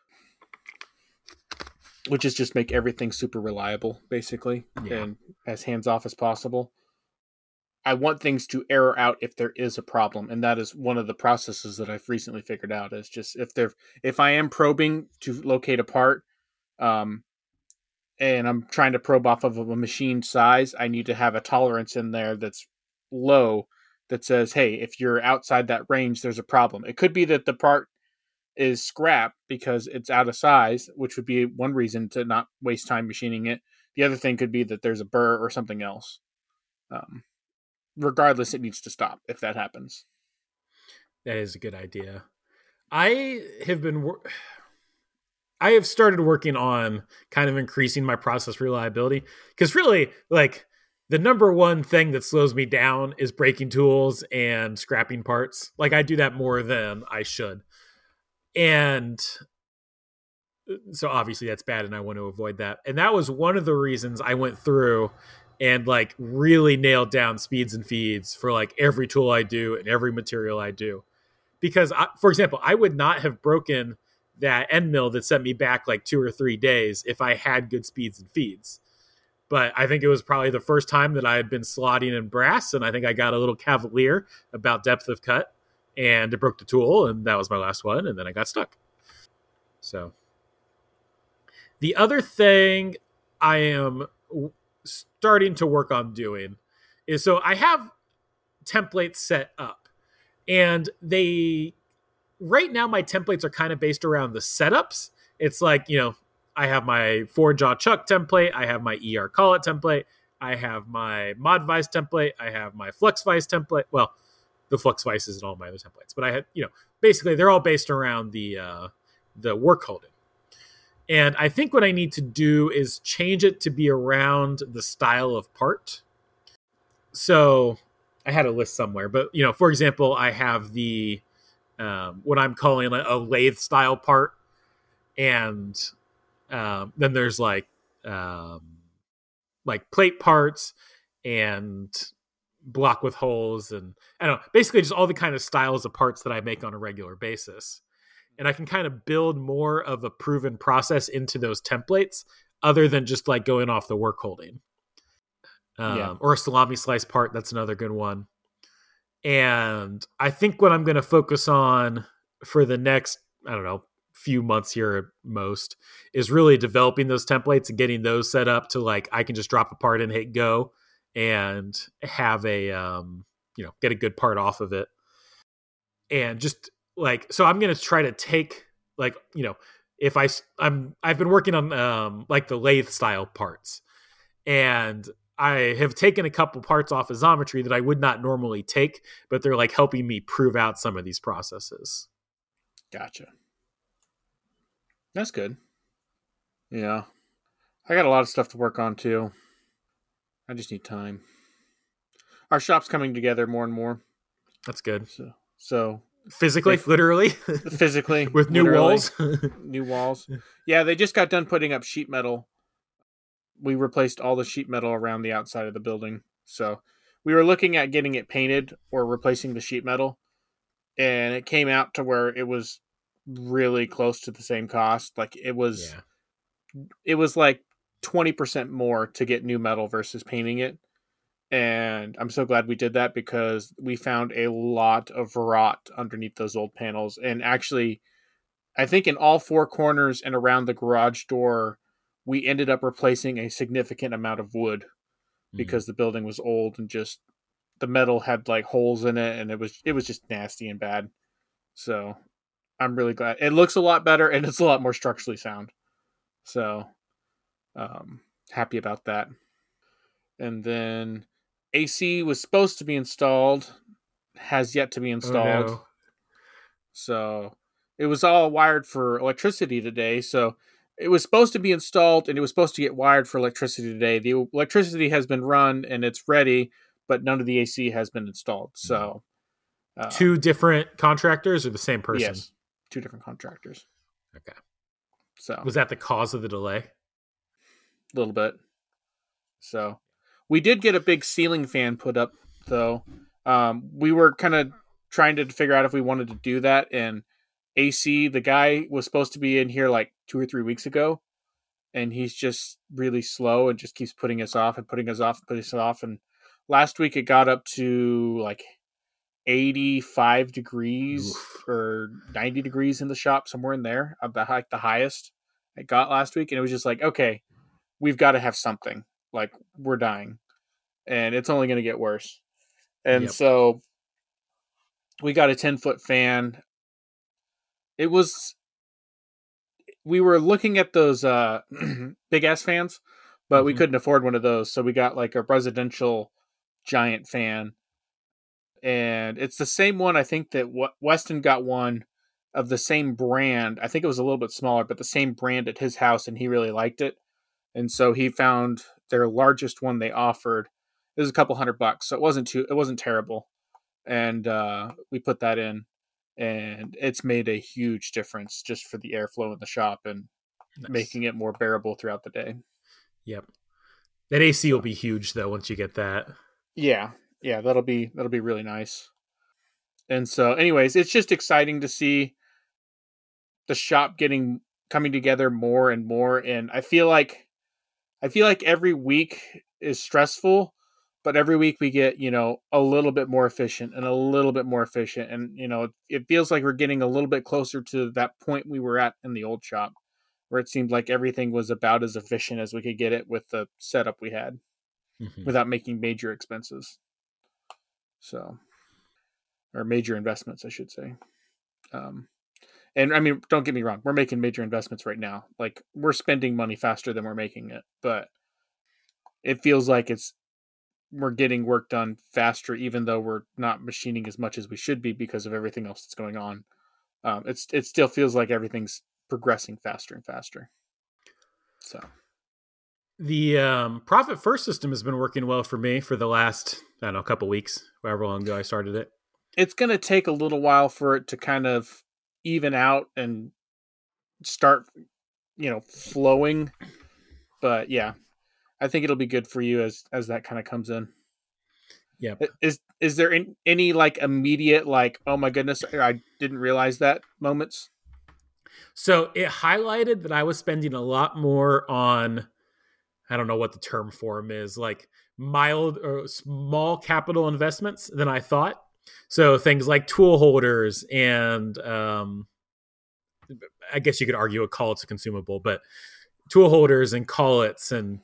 Speaker 3: which is just make everything super reliable, basically,
Speaker 2: Yeah.
Speaker 3: and as hands off as possible. I want things to error out if there is a problem, and that is one of the processes that I've recently figured out. Is just if there, if I am probing to locate a part, um, and I'm trying to probe off of a machine size, I need to have a tolerance in there that's low that says, hey, if you're outside that range, there's a problem. It could be that the part is scrap because it's out of size, which would be one reason to not waste time machining it. The other thing could be that there's a burr or something else. Um, regardless, it needs to stop if that happens.
Speaker 2: that is a good idea. I have been wor- I have started working on kind of increasing my process reliability because really, like, the number one thing that slows me down is breaking tools and scrapping parts. Like, I do that more than I should. And so obviously that's bad and I want to avoid that. And that was one of the reasons I went through and like really nailed down speeds and feeds for like every tool I do and every material I do. Because I, for example, I would not have broken that end mill that sent me back like two or three days if I had good speeds and feeds. But I think it was probably the first time that I had been slotting in brass, and I think I got a little cavalier about depth of cut, and it broke the tool, and that was my last one, and then I got stuck. So the other thing I am starting to work on doing is so I have templates set up, and they right now my templates are kind of based around the setups. It's like, you know, I have my four jaw chuck template, I have my E R call it template, I have my mod vice template, I have my flux vice template. Well, the flux vice isn't all my other templates, but I had, you know, basically they're all based around the uh, the work holding. And I think what I need to do is change it to be around the style of part. So I had a list somewhere, but you know, for example, I have the um, what I'm calling a, a lathe style part, and um, then there's like um, like plate parts and block with holes, and I don't know, basically just all the kind of styles of parts that I make on a regular basis. And I can kind of build more of a proven process into those templates other than just like going off the work holding. Um, yeah. Or a salami slice part. That's another good one. And I think what I'm going to focus on for the next, I don't know, few months here at most is really developing those templates and getting those set up to like, I can just drop a part and hit go and have a, um, you know, get a good part off of it. And just, like, so I'm going to try to take like, you know, if I I'm I've been working on um like the lathe style parts, and I have taken a couple parts off of Xometry that I would not normally take, but they're like helping me prove out some of these processes.
Speaker 3: Gotcha. That's good. Yeah. I got a lot of stuff to work on too. I just need time. Our shop's coming together more and more.
Speaker 2: That's good.
Speaker 3: So, so
Speaker 2: physically,
Speaker 3: they,
Speaker 2: literally,
Speaker 3: physically
Speaker 2: with new
Speaker 3: literally,
Speaker 2: walls,
Speaker 3: new walls. Yeah, they just got done putting up sheet metal. We replaced all the sheet metal around the outside of the building. So we were looking at getting it painted or replacing the sheet metal, and it came out to where it was really close to the same cost. Like it was, yeah. it was like twenty percent more to get new metal versus painting it. And I'm so glad we did that because we found a lot of rot underneath those old panels. And actually, I think in all four corners and around the garage door, we ended up replacing a significant amount of wood because mm-hmm. the building was old and just the metal had like holes in it, and it was it was just nasty and bad. So I'm really glad. It looks a lot better and it's a lot more structurally sound. So um, happy about that. And then A C was supposed to be installed, has yet to be installed. Oh, no. So it was all wired for electricity today. So it was supposed to be installed and it was supposed to get wired for electricity today. The electricity has been run and it's ready, but none of the A C has been installed. So
Speaker 2: uh, two different contractors or the same person?
Speaker 3: Yes, two different contractors.
Speaker 2: Okay.
Speaker 3: So
Speaker 2: was that the cause of the delay?
Speaker 3: A little bit. So we did get a big ceiling fan put up, though. Um, we were kind of trying to figure out if we wanted to do that. And A C, the guy was supposed to be in here like two or three weeks ago. And he's just really slow and just keeps putting us off and putting us off and putting us off. And last week it got up to like eighty-five degrees Oof. Or ninety degrees in the shop, somewhere in there, about like the highest it got last week. And it was just like, okay, we've got to have something. Like, we're dying. And it's only going to get worse. And yep. so we got a ten-foot fan. It was... We were looking at those uh, big-ass fans, but mm-hmm. we couldn't afford one of those. So we got, like, a residential giant fan. And it's the same one, I think, that Weston got one of the same brand. I think it was a little bit smaller, but the same brand at his house, and he really liked it. And so he found their largest one they offered. It was a couple hundred bucks, so it wasn't too it wasn't terrible. And uh, we put that in, and it's made a huge difference just for the airflow in the shop and nice. Making it more bearable throughout the day.
Speaker 2: Yep. That A C will be huge though once you get that.
Speaker 3: Yeah. Yeah, that'll be that'll be really nice. And so anyways, it's just exciting to see the shop getting coming together more and more, and I feel like I feel like every week is stressful, but every week we get, you know, a little bit more efficient and a little bit more efficient. And, you know, it feels like we're getting a little bit closer to that point we were at in the old shop, where it seemed like everything was about as efficient as we could get it with the setup we had mm-hmm. without making major expenses. So, or major investments, I should say. Um, And I mean, don't get me wrong, we're making major investments right now. Like, we're spending money faster than we're making it, but it feels like it's we're getting work done faster, even though we're not machining as much as we should be because of everything else that's going on. Um, it's it still feels like everything's progressing faster and faster. So
Speaker 2: the um, Profit First system has been working well for me for the last, I don't know, a couple weeks, however long ago I started it.
Speaker 3: It's going to take a little while for it to kind of even out and start, you know, flowing. But yeah, I think it'll be good for you as, as that kind of comes in.
Speaker 2: Yeah.
Speaker 3: Is, is there any, any like immediate, like, oh my goodness, I didn't realize that moments?
Speaker 2: So it highlighted that I was spending a lot more on, I don't know what the term for them is, like mild or small capital investments than I thought. So things like tool holders and um, I guess you could argue a collet's a consumable, but tool holders and collets and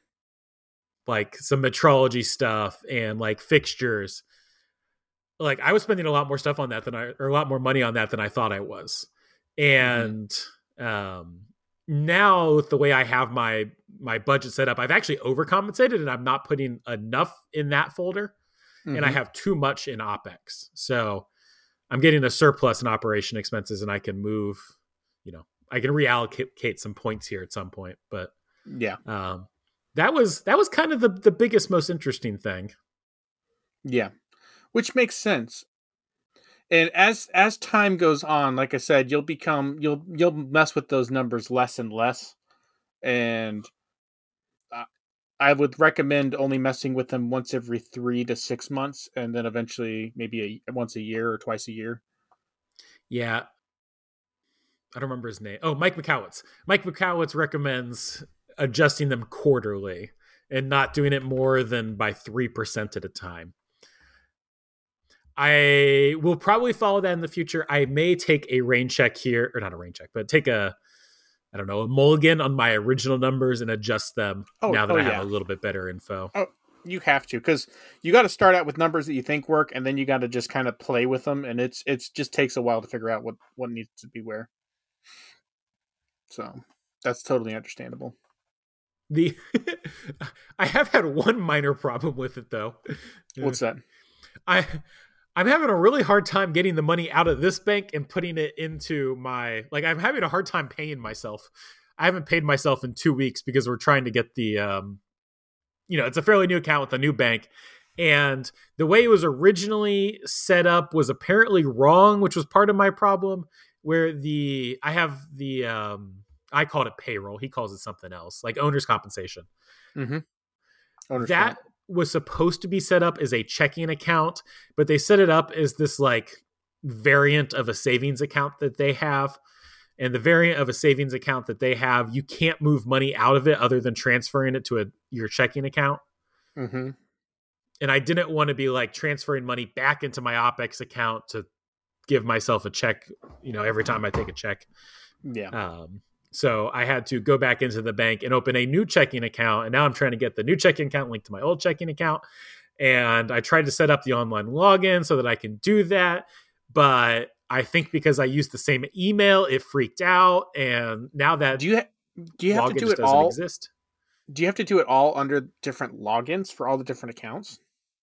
Speaker 2: like some metrology stuff and like fixtures. Like I was spending a lot more stuff on that than I, or a lot more money on that than I thought I was. And mm-hmm. um, now with the way I have my my budget set up, I've actually overcompensated and I'm not putting enough in that folder. Mm-hmm. And I have too much in OpEx. So I'm getting a surplus in operation expenses and I can move, you know, I can reallocate some points here at some point. But
Speaker 3: yeah,
Speaker 2: um, that was, that was kind of the, the biggest, most interesting thing.
Speaker 3: Yeah. Which makes sense. And as as time goes on, like I said, you'll become you'll you'll mess with those numbers less and less. And uh, I would recommend only messing with them once every three to six months, and then eventually maybe a, once a year or twice a year.
Speaker 2: Yeah, I don't remember his name. Oh, Mike McCowitz. Mike McCowitz recommends adjusting them quarterly and not doing it more than by three percent at a time. I will probably follow that in the future. I may take a rain check here, or not a rain check, but take a, I don't know, a mulligan on my original numbers and adjust them oh, now that
Speaker 3: oh,
Speaker 2: I
Speaker 3: yeah.
Speaker 2: have a little bit better info.
Speaker 3: Oh, you have to, because you got to start out with numbers that you think work, and then you got to just kind of play with them, and it's it's just takes a while to figure out what, what needs to be where. So that's totally understandable.
Speaker 2: The I have had one minor problem with it though.
Speaker 3: What's that?
Speaker 2: I I'm having a really hard time getting the money out of this bank and putting it into my, like, I'm having a hard time paying myself. I haven't paid myself in two weeks because we're trying to get the, um, you know, it's a fairly new account with a new bank. And the way it was originally set up was apparently wrong, which was part of my problem, where the, I have the, um, I called it payroll. He calls it something else, like owner's compensation.
Speaker 3: Mm-hmm. Owner's
Speaker 2: that comp. was supposed to be set up as a checking account, but they set it up as this like variant of a savings account that they have. And the variant of a savings account that they have, you can't move money out of it other than transferring it to a, your checking account.
Speaker 3: Mm-hmm.
Speaker 2: And I didn't want to be like transferring money back into my OpEx account to give myself a check, you know, every time I take a check.
Speaker 3: Yeah.
Speaker 2: Um, So I had to go back into the bank and open a new checking account. And now I'm trying to get the new checking account linked to my old checking account. And I tried to set up the online login so that I can do that. But I think because I used the same email, it freaked out. And now that
Speaker 3: do you ha- do you have to do it all? Exist. Do you have to do it all under different logins for all the different accounts?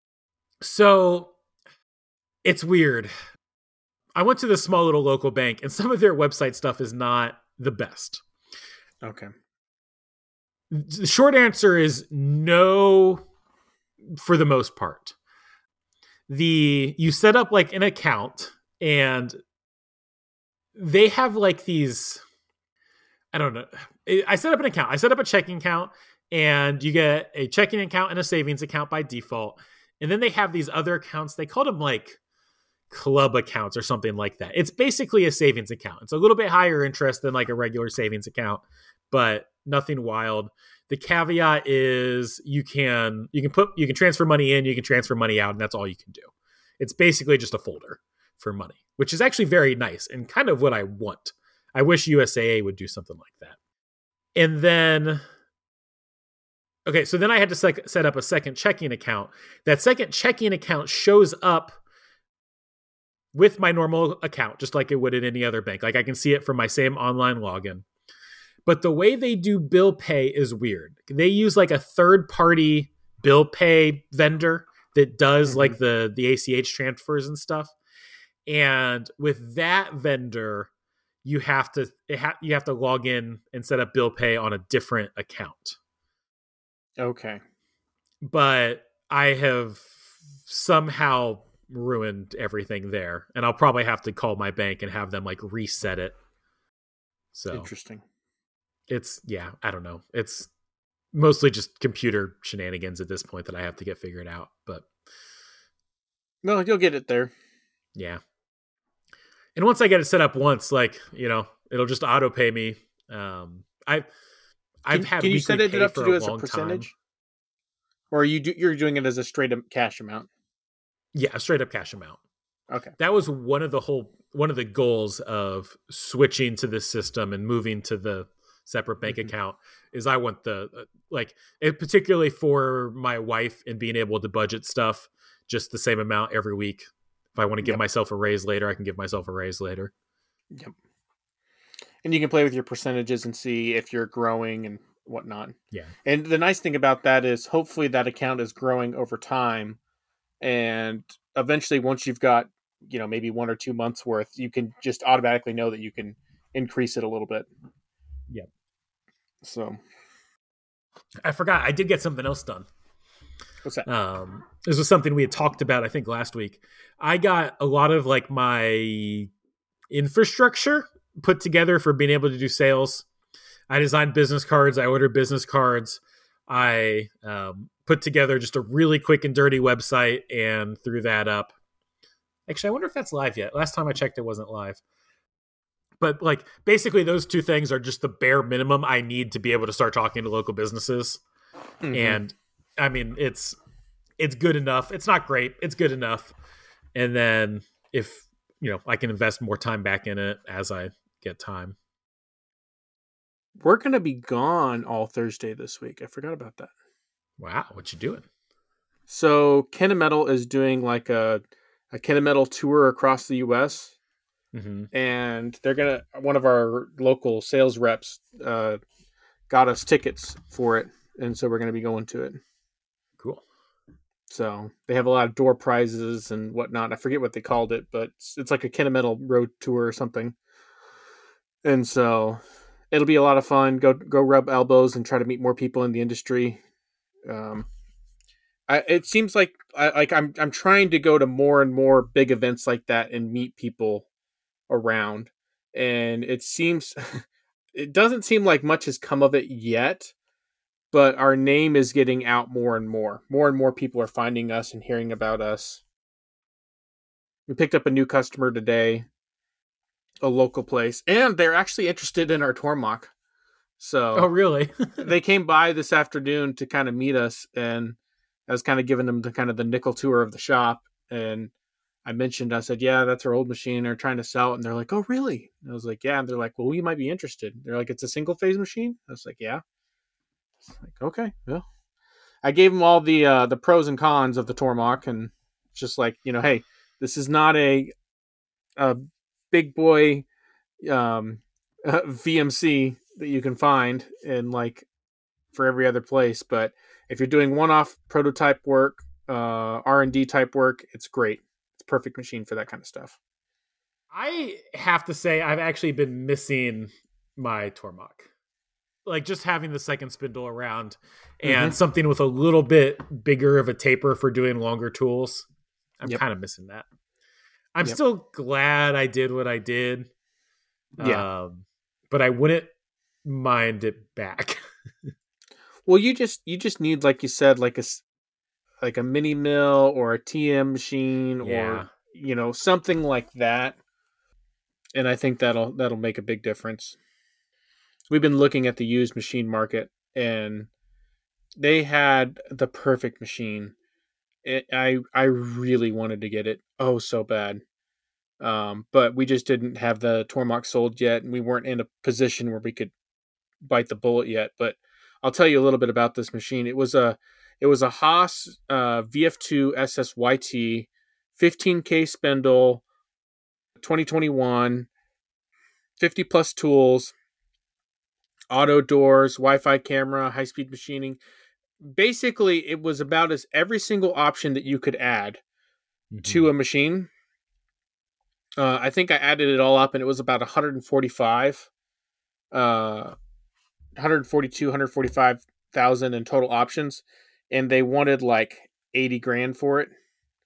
Speaker 2: So it's weird. I went to this small little local bank, and some of their website stuff is not the best.
Speaker 3: Okay.
Speaker 2: The short answer is no, for the most part. The you set up like an account, and they have like these, I don't know. I set up an account. I set up a checking account, and you get a checking account and a savings account by default. And then they have these other accounts. They called them like club accounts or something like that. It's basically a savings account. It's a little bit higher interest than like a regular savings account, but nothing wild. The caveat is you can you can put you can transfer money in, you can transfer money out, and that's all you can do. It's basically just a folder for money, which is actually very nice and kind of what I want. I wish U S A A would do something like that. And then okay, so then I had to sec- set up a second checking account. That second checking account shows up with my normal account, just like it would in any other bank. Like I can see it from my same online login. But the way they do bill pay is weird. They use like a third party bill pay vendor that does mm-hmm. like the, the A C H transfers and stuff. And with that vendor, you have to it ha- you have to log in and set up bill pay on a different account.
Speaker 3: Okay.
Speaker 2: But I have somehow ruined everything there, and I'll probably have to call my bank and have them like reset it. So
Speaker 3: interesting.
Speaker 2: It's yeah, I don't know. It's mostly just computer shenanigans at this point that I have to get figured out, but
Speaker 3: no, you'll get it there.
Speaker 2: Yeah. And once I get it set up once, like, you know, it'll just auto pay me. Um, I I've
Speaker 3: can,
Speaker 2: had
Speaker 3: can you set it up to do
Speaker 2: a
Speaker 3: as a percentage? Time. Or are you do, you're doing it as a straight up cash amount?
Speaker 2: Yeah, a straight up cash amount.
Speaker 3: Okay.
Speaker 2: That was one of the whole one of the goals of switching to this system and moving to the separate bank mm-hmm. account is I want the uh, like it, particularly for my wife and being able to budget stuff just the same amount every week. If I want to give yep. myself a raise later, I can give myself a raise later.
Speaker 3: Yep. And you can play with your percentages and see if you're growing and whatnot.
Speaker 2: Yeah.
Speaker 3: And the nice thing about that is hopefully that account is growing over time. And eventually, once you've got, you know, maybe one or two months worth, you can just automatically know that you can increase it a little bit.
Speaker 2: Yeah.
Speaker 3: So
Speaker 2: I forgot. I did get something else done.
Speaker 3: What's that?
Speaker 2: Um, this was something we had talked about, I think, last week. I got a lot of like my infrastructure put together for being able to do sales. I designed business cards. I ordered business cards. I um, put together just a really quick and dirty website and threw that up. Actually, I wonder if that's live yet. Last time I checked, it wasn't live. But like basically those two things are just the bare minimum I need to be able to start talking to local businesses. Mm-hmm. And I mean, it's it's good enough. It's not great. It's good enough. And then if, you know, I can invest more time back in it as I get time.
Speaker 3: We're going to be gone all Thursday this week. I forgot about that.
Speaker 2: Wow. What you doing?
Speaker 3: So Kennametal is doing like a, a Kennametal tour across the U S. Mm-hmm. And they're going to, one of our local sales reps uh, got us tickets for it. And so we're going to be going to it.
Speaker 2: Cool.
Speaker 3: So they have a lot of door prizes and whatnot. I forget what they called it, but it's, it's like a Kennametal road tour or something. And so it'll be a lot of fun. Go go rub elbows and try to meet more people in the industry. Um, I, it seems like I, like I'm I'm trying to go to more and more big events like that and meet people around. And it seems it doesn't seem like much has come of it yet. But our name is getting out more and more. More and more people are finding us and hearing about us. We picked up a new customer today, a local place, and they're actually interested in our Tormach. So,
Speaker 2: oh, really?
Speaker 3: They came by this afternoon to kind of meet us, and I was kind of giving them the kind of the nickel tour of the shop. And I mentioned, I said, "Yeah, that's our old machine. They're trying to sell it," and they're like, "Oh, really?" And I was like, "Yeah." And they're like, "Well, we might be interested." They're like, "It's a single phase machine?" I was like, "Yeah." Like, okay, well, I gave them all the uh, the pros and cons of the Tormach, and just like, you know, hey, this is not a a big boy um, uh, V M C that you can find in like for every other place, but if you're doing one-off prototype work, uh, R and D type work, it's great. It's a perfect machine for that kind of stuff.
Speaker 2: I have to say, I've actually been missing my Tormach. Like just having the second spindle around and mm-hmm. something with a little bit bigger of a taper for doing longer tools. I'm yep. kind of missing that. I'm yep. still glad I did what I did.
Speaker 3: Yeah.
Speaker 2: Um, but I wouldn't mind it back.
Speaker 3: Well, you just, you just need, like you said, like a, like a mini mill or a T M machine yeah. or, you know, something like that. And I think that'll, that'll make a big difference. We've been looking at the used machine market, and they had the perfect machine. It, I I really wanted to get it, oh so bad, um, but we just didn't have the Tormach sold yet, and we weren't in a position where we could bite the bullet yet. But I'll tell you a little bit about this machine. It was a it was a Haas uh, V F two S S Y T, fifteen K spindle, twenty twenty-one, fifty plus tools. Auto doors, Wi-Fi camera, high-speed machining. Basically, it was about as every single option that you could add mm-hmm. to a machine. Uh, I think I added it all up, and it was about one hundred forty-five, uh, one hundred forty-two, one hundred forty-five thousand in total options, and they wanted like eighty grand for it.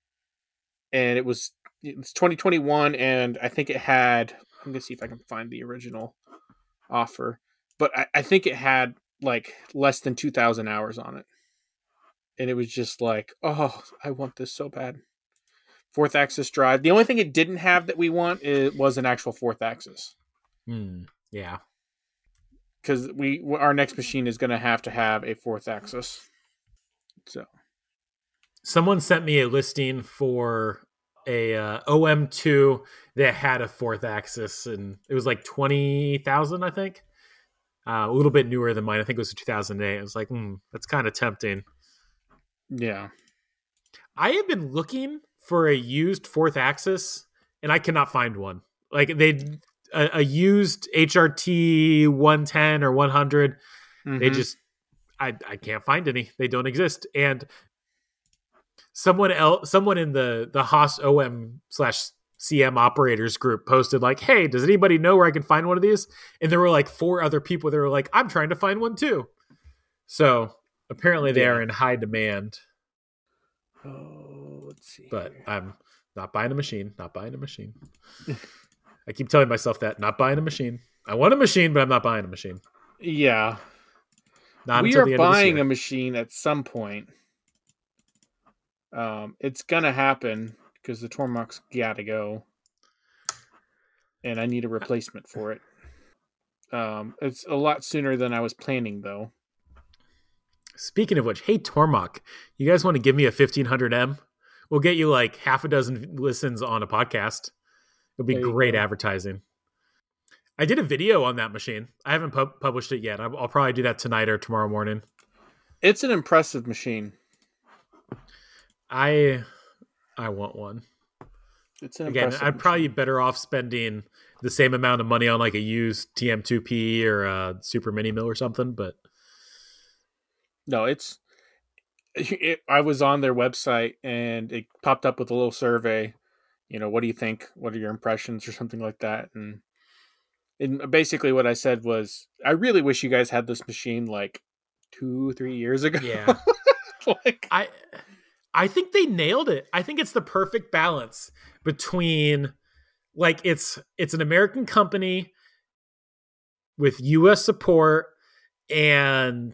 Speaker 3: And it was it was twenty twenty-one, and I think it had. I'm gonna see if I can find the original offer. But I, I think it had like less than two thousand hours on it. And it was just like, oh, I want this so bad. Fourth axis drive. The only thing it didn't have that we want it was an actual fourth axis.
Speaker 2: Hmm. Yeah.
Speaker 3: Because we our next machine is going to have to have a fourth axis. So,
Speaker 2: someone sent me a listing for a uh, O M two that had a fourth axis, and it was like twenty thousand, I think. Uh, a little bit newer than mine. I think it was two thousand eight. I was like, hmm, that's kind of tempting.
Speaker 3: Yeah.
Speaker 2: I have been looking for a used fourth axis, and I cannot find one. Like they, a, a used H R T one ten or one hundred. They
Speaker 3: Mhm.
Speaker 2: just, I, I can't find any. They don't exist. And someone else, someone in the the Haas O M slash C M operators group posted like, "Hey, does anybody know where I can find one of these?" And there were like four other people that were like, "I'm trying to find one too." So apparently they
Speaker 3: Yeah.
Speaker 2: are in high demand.
Speaker 3: Oh, let's see.
Speaker 2: But
Speaker 3: here.
Speaker 2: I'm not buying a machine. Not buying a machine. I keep telling myself that. Not buying a machine. I want a machine, but I'm not buying a machine.
Speaker 3: Yeah.
Speaker 2: Not
Speaker 3: We
Speaker 2: until
Speaker 3: are
Speaker 2: the end of this
Speaker 3: buying
Speaker 2: year.
Speaker 3: a machine at some point. Um, it's gonna happen because the Tormach's gotta go, and I need a replacement for it. Um, it's a lot sooner than I was planning, though.
Speaker 2: Speaking of which, hey Tormach, you guys want to give me a fifteen hundred M? We'll get you like half a dozen listens on a podcast. It'll be
Speaker 3: There you
Speaker 2: great
Speaker 3: go.
Speaker 2: advertising. I did a video on that machine. I haven't pu- published it yet. I'll, I'll probably do that tonight or tomorrow morning.
Speaker 3: It's an impressive machine.
Speaker 2: I I want one.
Speaker 3: It's an
Speaker 2: Again,
Speaker 3: impressive
Speaker 2: I'd probably be
Speaker 3: machine.
Speaker 2: better off spending the same amount of money on like a used T M two P or a Super Mini Mill or something, but
Speaker 3: No, it's. It, I was on their website and it popped up with a little survey. You know, what do you think? What are your impressions or something like that? And, and basically, what I said was, I really wish you guys had this machine like two, three years ago.
Speaker 2: yeah.
Speaker 3: like,
Speaker 2: I I think they nailed it. I think it's the perfect balance between like it's it's an American company with U S support and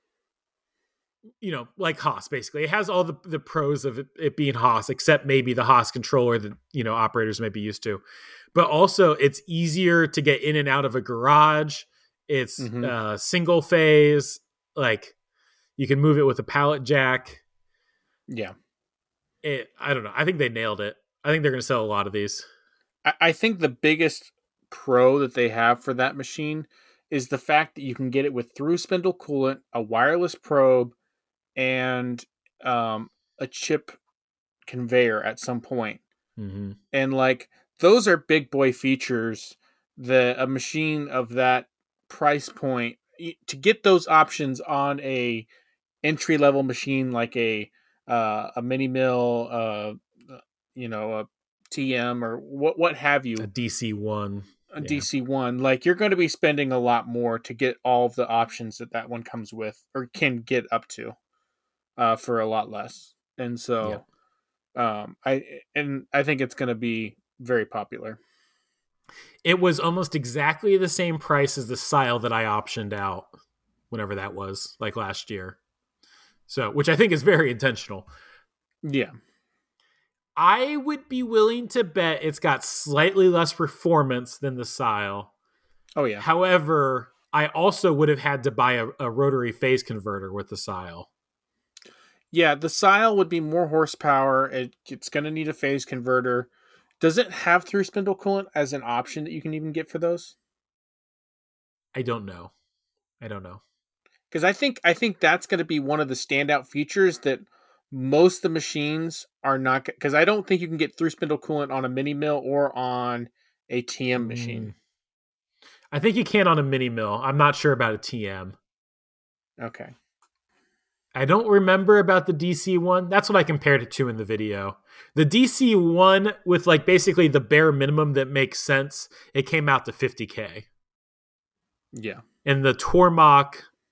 Speaker 2: you know, like Haas basically. It has all the, the pros of it, it being Haas, except maybe the Haas controller that, you know, operators may be used to. But also it's easier to get in and out of a garage. It's
Speaker 3: mm-hmm.
Speaker 2: uh single phase, like you can move it with a pallet jack.
Speaker 3: Yeah.
Speaker 2: It, I don't know. I think they nailed it. I think they're going to sell a lot of these.
Speaker 3: I, I think the biggest pro that they have for that machine is the fact that you can get it with through spindle coolant, a wireless probe, and um, a chip conveyor at some point.
Speaker 2: Mm-hmm.
Speaker 3: And like those are big boy features that a machine of that price point, to get those options on a entry level machine like a uh, a mini mill, uh, you know, a T M or what what have you,
Speaker 2: A D C one,
Speaker 3: a
Speaker 2: yeah.
Speaker 3: D C one, like you're going to be spending a lot more to get all of the options that that one comes with or can get up to uh, for a lot less. And so, yeah. um, I and I think it's going to be very popular.
Speaker 2: It was almost exactly the same price as the Sile that I optioned out, whenever that was, like last year. So, which I think is very intentional.
Speaker 3: Yeah.
Speaker 2: I would be willing to bet it's got slightly less performance than the Sile.
Speaker 3: Oh, yeah.
Speaker 2: However, I also would have had to buy a, a rotary phase converter with the Sile.
Speaker 3: Yeah, the Sile would be more horsepower. It, it's going to need a phase converter. Does it have through spindle coolant as an option that you can even get for those?
Speaker 2: I don't know. I don't know.
Speaker 3: Because I think I think that's going to be one of the standout features that most of the machines are not. Because I don't think you can get through spindle coolant on a mini mill or on a T M machine.
Speaker 2: Mm. I think you can on a mini mill. I'm not sure about a T M.
Speaker 3: Okay.
Speaker 2: I don't remember about the D C one. That's what I compared it to in the video. The D C one with like basically the bare minimum that makes sense, it came out to fifty K.
Speaker 3: Yeah.
Speaker 2: And the Tormach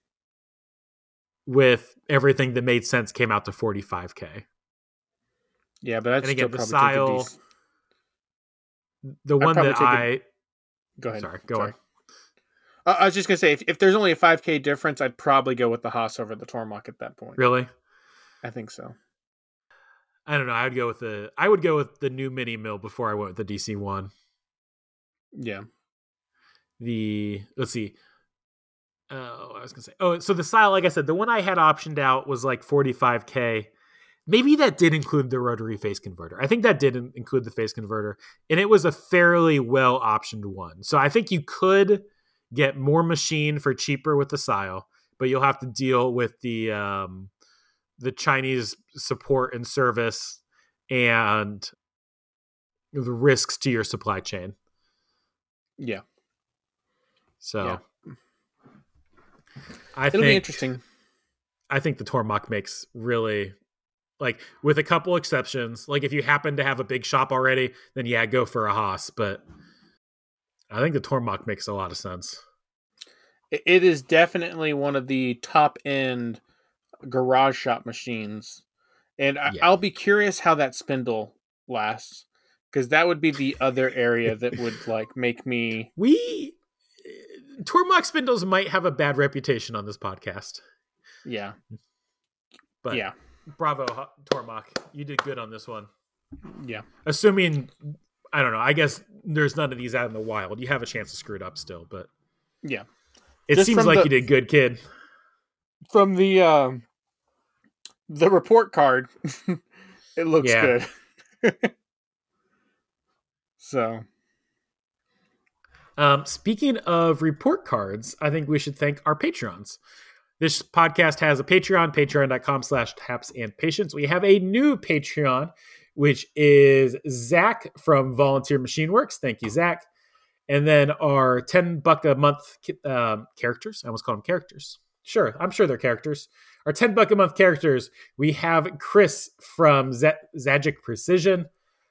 Speaker 2: with everything that made sense came out to forty-five K.
Speaker 3: Yeah, but that's
Speaker 2: and again,
Speaker 3: still
Speaker 2: the
Speaker 3: probably
Speaker 2: Sile, the one that I...
Speaker 3: A... Go ahead.
Speaker 2: Sorry, go
Speaker 3: Sorry.
Speaker 2: on.
Speaker 3: Uh, I was just going to say, if, if there's only a five K difference, I'd probably go with the Haas over the Tormach at that point.
Speaker 2: Really?
Speaker 3: I think so.
Speaker 2: I don't know. I would go with the I would go with the new mini mill before I went with the D C one.
Speaker 3: Yeah.
Speaker 2: The let's see. Oh, I was gonna say. Oh, so the Sile, like I said, the one I had optioned out was like forty-five K. Maybe that did include the rotary phase converter. I think that did include the phase converter, and it was a fairly well optioned one. So I think you could get more machine for cheaper with the Sile, but you'll have to deal with the um, the Chinese support and service and the risks to your supply chain.
Speaker 3: Yeah.
Speaker 2: So,
Speaker 3: yeah.
Speaker 2: I
Speaker 3: It'll
Speaker 2: think,
Speaker 3: be interesting.
Speaker 2: I think the Tormach makes really, like, with a couple exceptions, like if you happen to have a big shop already, then yeah, go for a Haas. But I think the Tormach makes a lot of sense.
Speaker 3: It is definitely one of the top end garage shop machines. And I,
Speaker 2: Yeah.
Speaker 3: I'll be curious how that spindle lasts, because that would be the other area that would like make me.
Speaker 2: We Tormach spindles might have a bad reputation on this podcast.
Speaker 3: Yeah.
Speaker 2: But
Speaker 3: yeah.
Speaker 2: Bravo, Tormach. You did good on this one.
Speaker 3: Yeah.
Speaker 2: Assuming, I don't know, I guess there's none of these out in the wild. You have a chance to screw it up still, but
Speaker 3: Yeah.
Speaker 2: it
Speaker 3: Just
Speaker 2: seems like
Speaker 3: the,
Speaker 2: you did good, kid.
Speaker 3: From the uh, the report card, it looks
Speaker 2: Yeah.
Speaker 3: good. So,
Speaker 2: um, speaking of report cards, I think we should thank our Patreons. This podcast has a Patreon, patreon.com slash taps and patience. We have a new Patreon, which is Zach from Volunteer Machine Works. Thank you, Zach. And then our ten buck a month um, characters. I almost call them characters. Sure, I'm sure they're characters. Our ten buck a month characters. We have Chris from Z- Zagic Precision.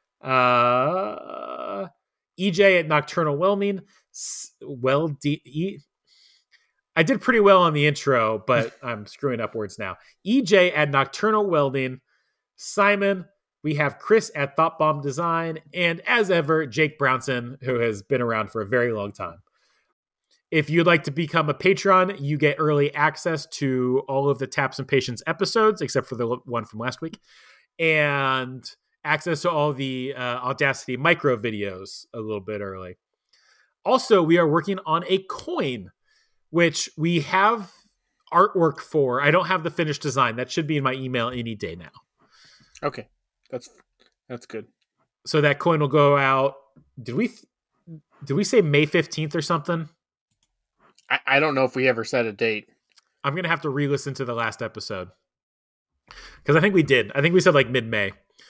Speaker 2: Uh, E J at Nocturnal Whelming. Well, D- e- I did pretty well on the intro, but I'm screwing up words now. E J at Nocturnal Welding. Simon. We have Chris at Thought Bomb Design. And as ever, Jake Brownson, who has been around for a very long time. If you'd like to become a patron, you get early access to all of the Taps and Patience episodes, except for the one from last week. And access to all the uh, Audacity micro videos a little bit early. Also, we are working on a coin, which we have artwork for. I don't have the finished design. That should be in my email any day now.
Speaker 3: Okay. That's that's good.
Speaker 2: So that coin will go out. Did we did we say May fifteenth or something?
Speaker 3: I, I don't know if we ever set a date.
Speaker 2: I'm going to have to re-listen to the last episode. Because I think we did. I think we said like mid-May.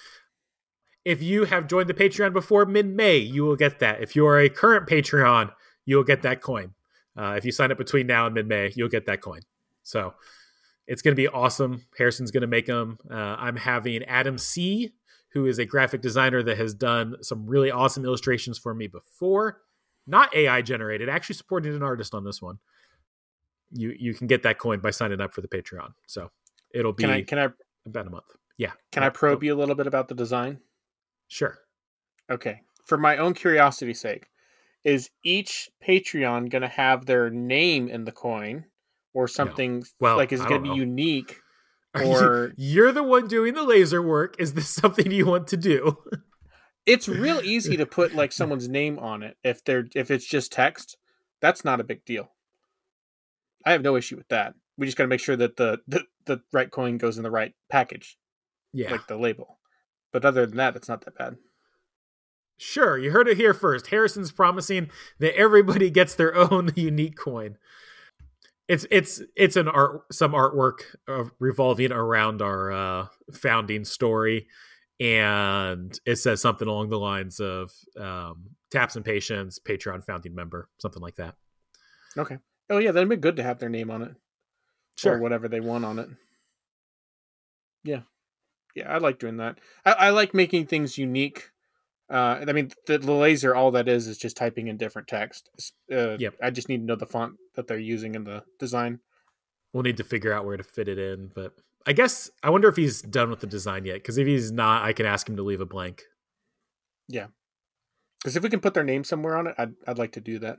Speaker 2: If you have joined the Patreon before mid-May, you will get that. If you are a current Patreon, you will get that coin. Uh, if you sign up between now and mid-May, you'll get that coin. So it's going to be awesome. Harrison's going to make them. Uh, I'm having Adam C., who is a graphic designer that has done some really awesome illustrations for me before. Not A I generated, actually supported an artist on this one. You you can get that coin by signing up for the Patreon. So it'll be
Speaker 3: Can I can I
Speaker 2: about a month. Yeah.
Speaker 3: can I probe you a little bit about the design?
Speaker 2: Sure.
Speaker 3: Okay. For my own curiosity's sake, is each Patreon going to have their name in the coin or something?
Speaker 2: No. Well,
Speaker 3: like, is it
Speaker 2: I
Speaker 3: going to
Speaker 2: don't
Speaker 3: be
Speaker 2: know.
Speaker 3: unique?
Speaker 2: Are
Speaker 3: Or
Speaker 2: you, you're the one doing the laser work. Is this something you want to do?
Speaker 3: It's real easy to put like someone's name on it if they're if it's just text. That's not a big deal. I have no issue with that. We just got to make sure that the, the the right coin goes in the right package,
Speaker 2: Yeah.
Speaker 3: like the label. But other than that, it's not that bad.
Speaker 2: Sure, you heard it here first. Harrison's promising that everybody gets their own unique coin. It's it's it's an art some artwork of revolving around our uh, founding story, and it says something along the lines of um, Taps and Patience, Patreon founding member, something like that.
Speaker 3: Okay. Oh yeah, that'd be good to have their name on it.
Speaker 2: Sure.
Speaker 3: Or whatever they want on it. Yeah. Yeah, I like doing that. I, I like making things unique. Uh, I mean, the, the laser, all that is, is just typing in different text. Uh,
Speaker 2: Yep.
Speaker 3: I just need to know the font that they're using in the design.
Speaker 2: We'll need to figure out where to fit it in, but I guess I wonder if he's done with the design yet, because if he's not, I can ask him to leave a blank.
Speaker 3: Yeah. Because if we can put their name somewhere on it, I'd, I'd like to do that.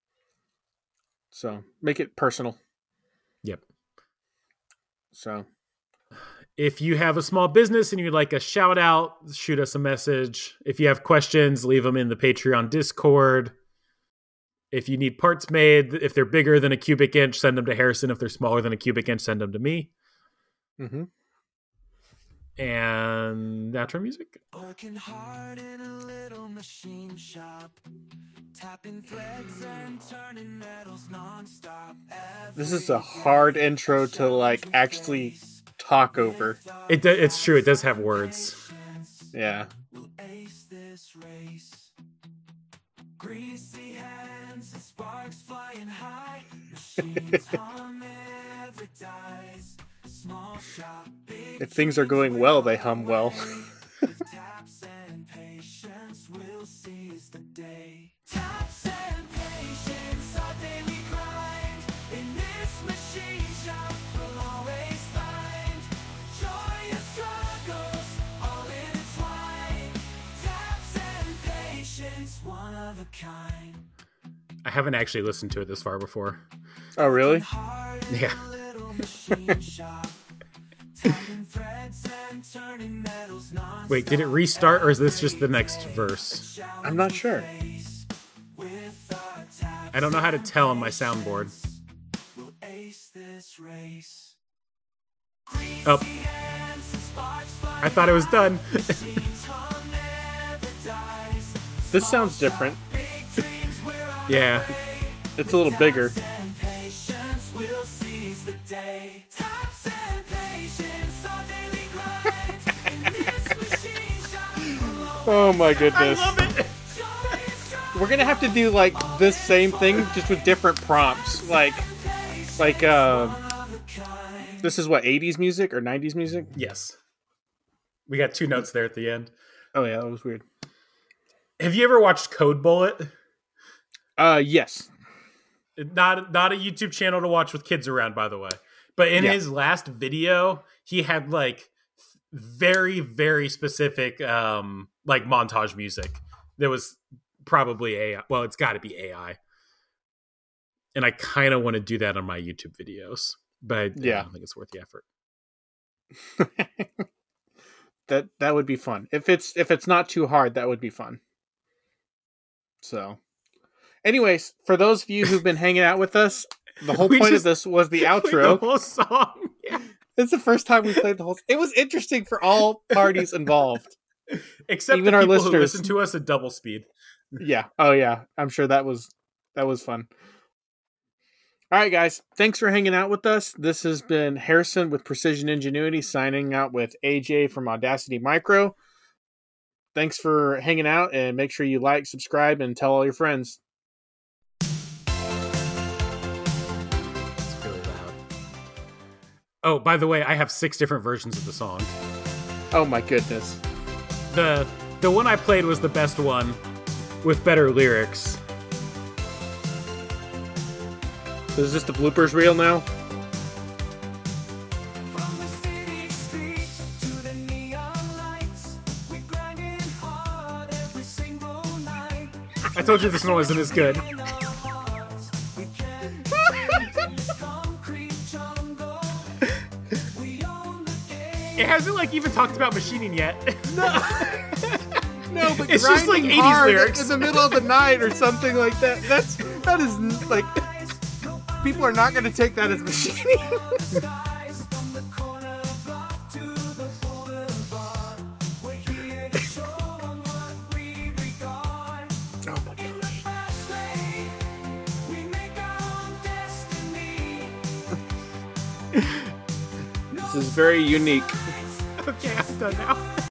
Speaker 3: So, make it personal.
Speaker 2: Yep.
Speaker 3: So,
Speaker 2: if you have a small business and you'd like a shout out, shoot us a message. If you have questions, leave them in the Patreon Discord. If you need parts made, if they're bigger than a cubic inch, send them to Harrison. If they're smaller than a cubic inch, send them to me.
Speaker 3: mm-hmm.
Speaker 2: And outro music.
Speaker 1: Working hard in a little machine shop, tapping threads and turning metals nonstop.
Speaker 3: This is a hard intro to like actually talk over.
Speaker 2: It do, it's true. It does have words.
Speaker 3: Yeah.
Speaker 1: We'll ace this race. Greasy hands hands and sparks flying high. Machines hum every dice. Small shop, big
Speaker 3: If things are going well, they hum well.
Speaker 1: with taps and patience, we'll seize the day. Taps and patience, our daily grind. In this machine shop, we'll always find joyous struggles, all intertwined. Taps and patience, one of a kind.
Speaker 2: I haven't actually listened to it this far before.
Speaker 3: Oh, really?
Speaker 1: Hard
Speaker 2: Yeah.
Speaker 1: in a little machine shop. Tapping threads and turning metals non-stop.
Speaker 2: Wait, did it restart, or is this just the next verse?
Speaker 3: I'm not sure.
Speaker 1: With our taps
Speaker 2: I don't know how to tell on my soundboard.
Speaker 1: we'll ace this race.
Speaker 2: Oh,
Speaker 1: Hands and sparks fly
Speaker 2: I thought it was done.
Speaker 1: machines hum every dice.
Speaker 3: This sounds different.
Speaker 1: Big dreams we're on
Speaker 2: Yeah.
Speaker 3: It's a little bigger.
Speaker 1: and patience, we'll seize the day. Taps and patience, our daily grind. In this machine shop, we'll always
Speaker 3: Oh my
Speaker 2: I
Speaker 3: goodness.
Speaker 2: love it.
Speaker 3: We're gonna have to do like this same thing, just with different prompts. Like, like uh, this is what eighties music or nineties music?
Speaker 2: Yes. We got two notes there at the end.
Speaker 3: Oh yeah, that was weird.
Speaker 2: Have you ever watched Code Bullet?
Speaker 3: Uh, yes.
Speaker 2: Not not a YouTube channel to watch with kids around, by the way. But in
Speaker 3: Yeah.
Speaker 2: his last video, he had like very, very specific um like montage music. There was probably A I. Well, it's got to be A I. And I kind of want to do that on my YouTube videos, but I,
Speaker 3: Yeah.
Speaker 2: I don't think it's worth the effort.
Speaker 3: that that would be fun. If it's if it's not too hard, that would be fun. So, anyways, for those of you who've been hanging out with us, the whole
Speaker 2: We
Speaker 3: point
Speaker 2: just
Speaker 3: of this was the
Speaker 2: Played
Speaker 3: outro.
Speaker 2: the whole song. Yeah.
Speaker 3: It's the first time we played the whole. It was interesting for all parties involved.
Speaker 2: Except
Speaker 3: Even
Speaker 2: the
Speaker 3: our
Speaker 2: people who
Speaker 3: listeners.
Speaker 2: listen to us at double speed.
Speaker 3: Yeah. Oh yeah. I'm sure that was that was fun. All right, guys. Thanks for hanging out with us. This has been Harrison with Precision Ingenuity signing out with A J from Audacity Micro. Thanks for hanging out, and make sure you like, subscribe, and tell all your friends.
Speaker 2: It's really loud. Oh, by the way, I have six different versions of the song.
Speaker 3: Oh my goodness.
Speaker 2: The the one I played was the best one with better lyrics.
Speaker 3: Is this the bloopers reel now?
Speaker 1: From the city streets to the neon lights, we grinding hard every single night.
Speaker 2: I told you this one wasn't as good.
Speaker 1: In our hearts, we can breathe in this concrete jungle. We own the game.
Speaker 2: It hasn't like even talked about machining yet.
Speaker 3: No, but
Speaker 2: It's just like
Speaker 3: grinding
Speaker 2: eighties
Speaker 3: hard
Speaker 2: lyrics.
Speaker 3: in the middle of the night or something like that. That's that is n- like people are not going to take that as machining.
Speaker 1: Skies from the corner block to the boulevard. We're here to show 'em what we regard.
Speaker 3: Oh my
Speaker 1: In the fast lane, we make our own destiny.
Speaker 3: This is very unique.
Speaker 2: Okay, I'm done now.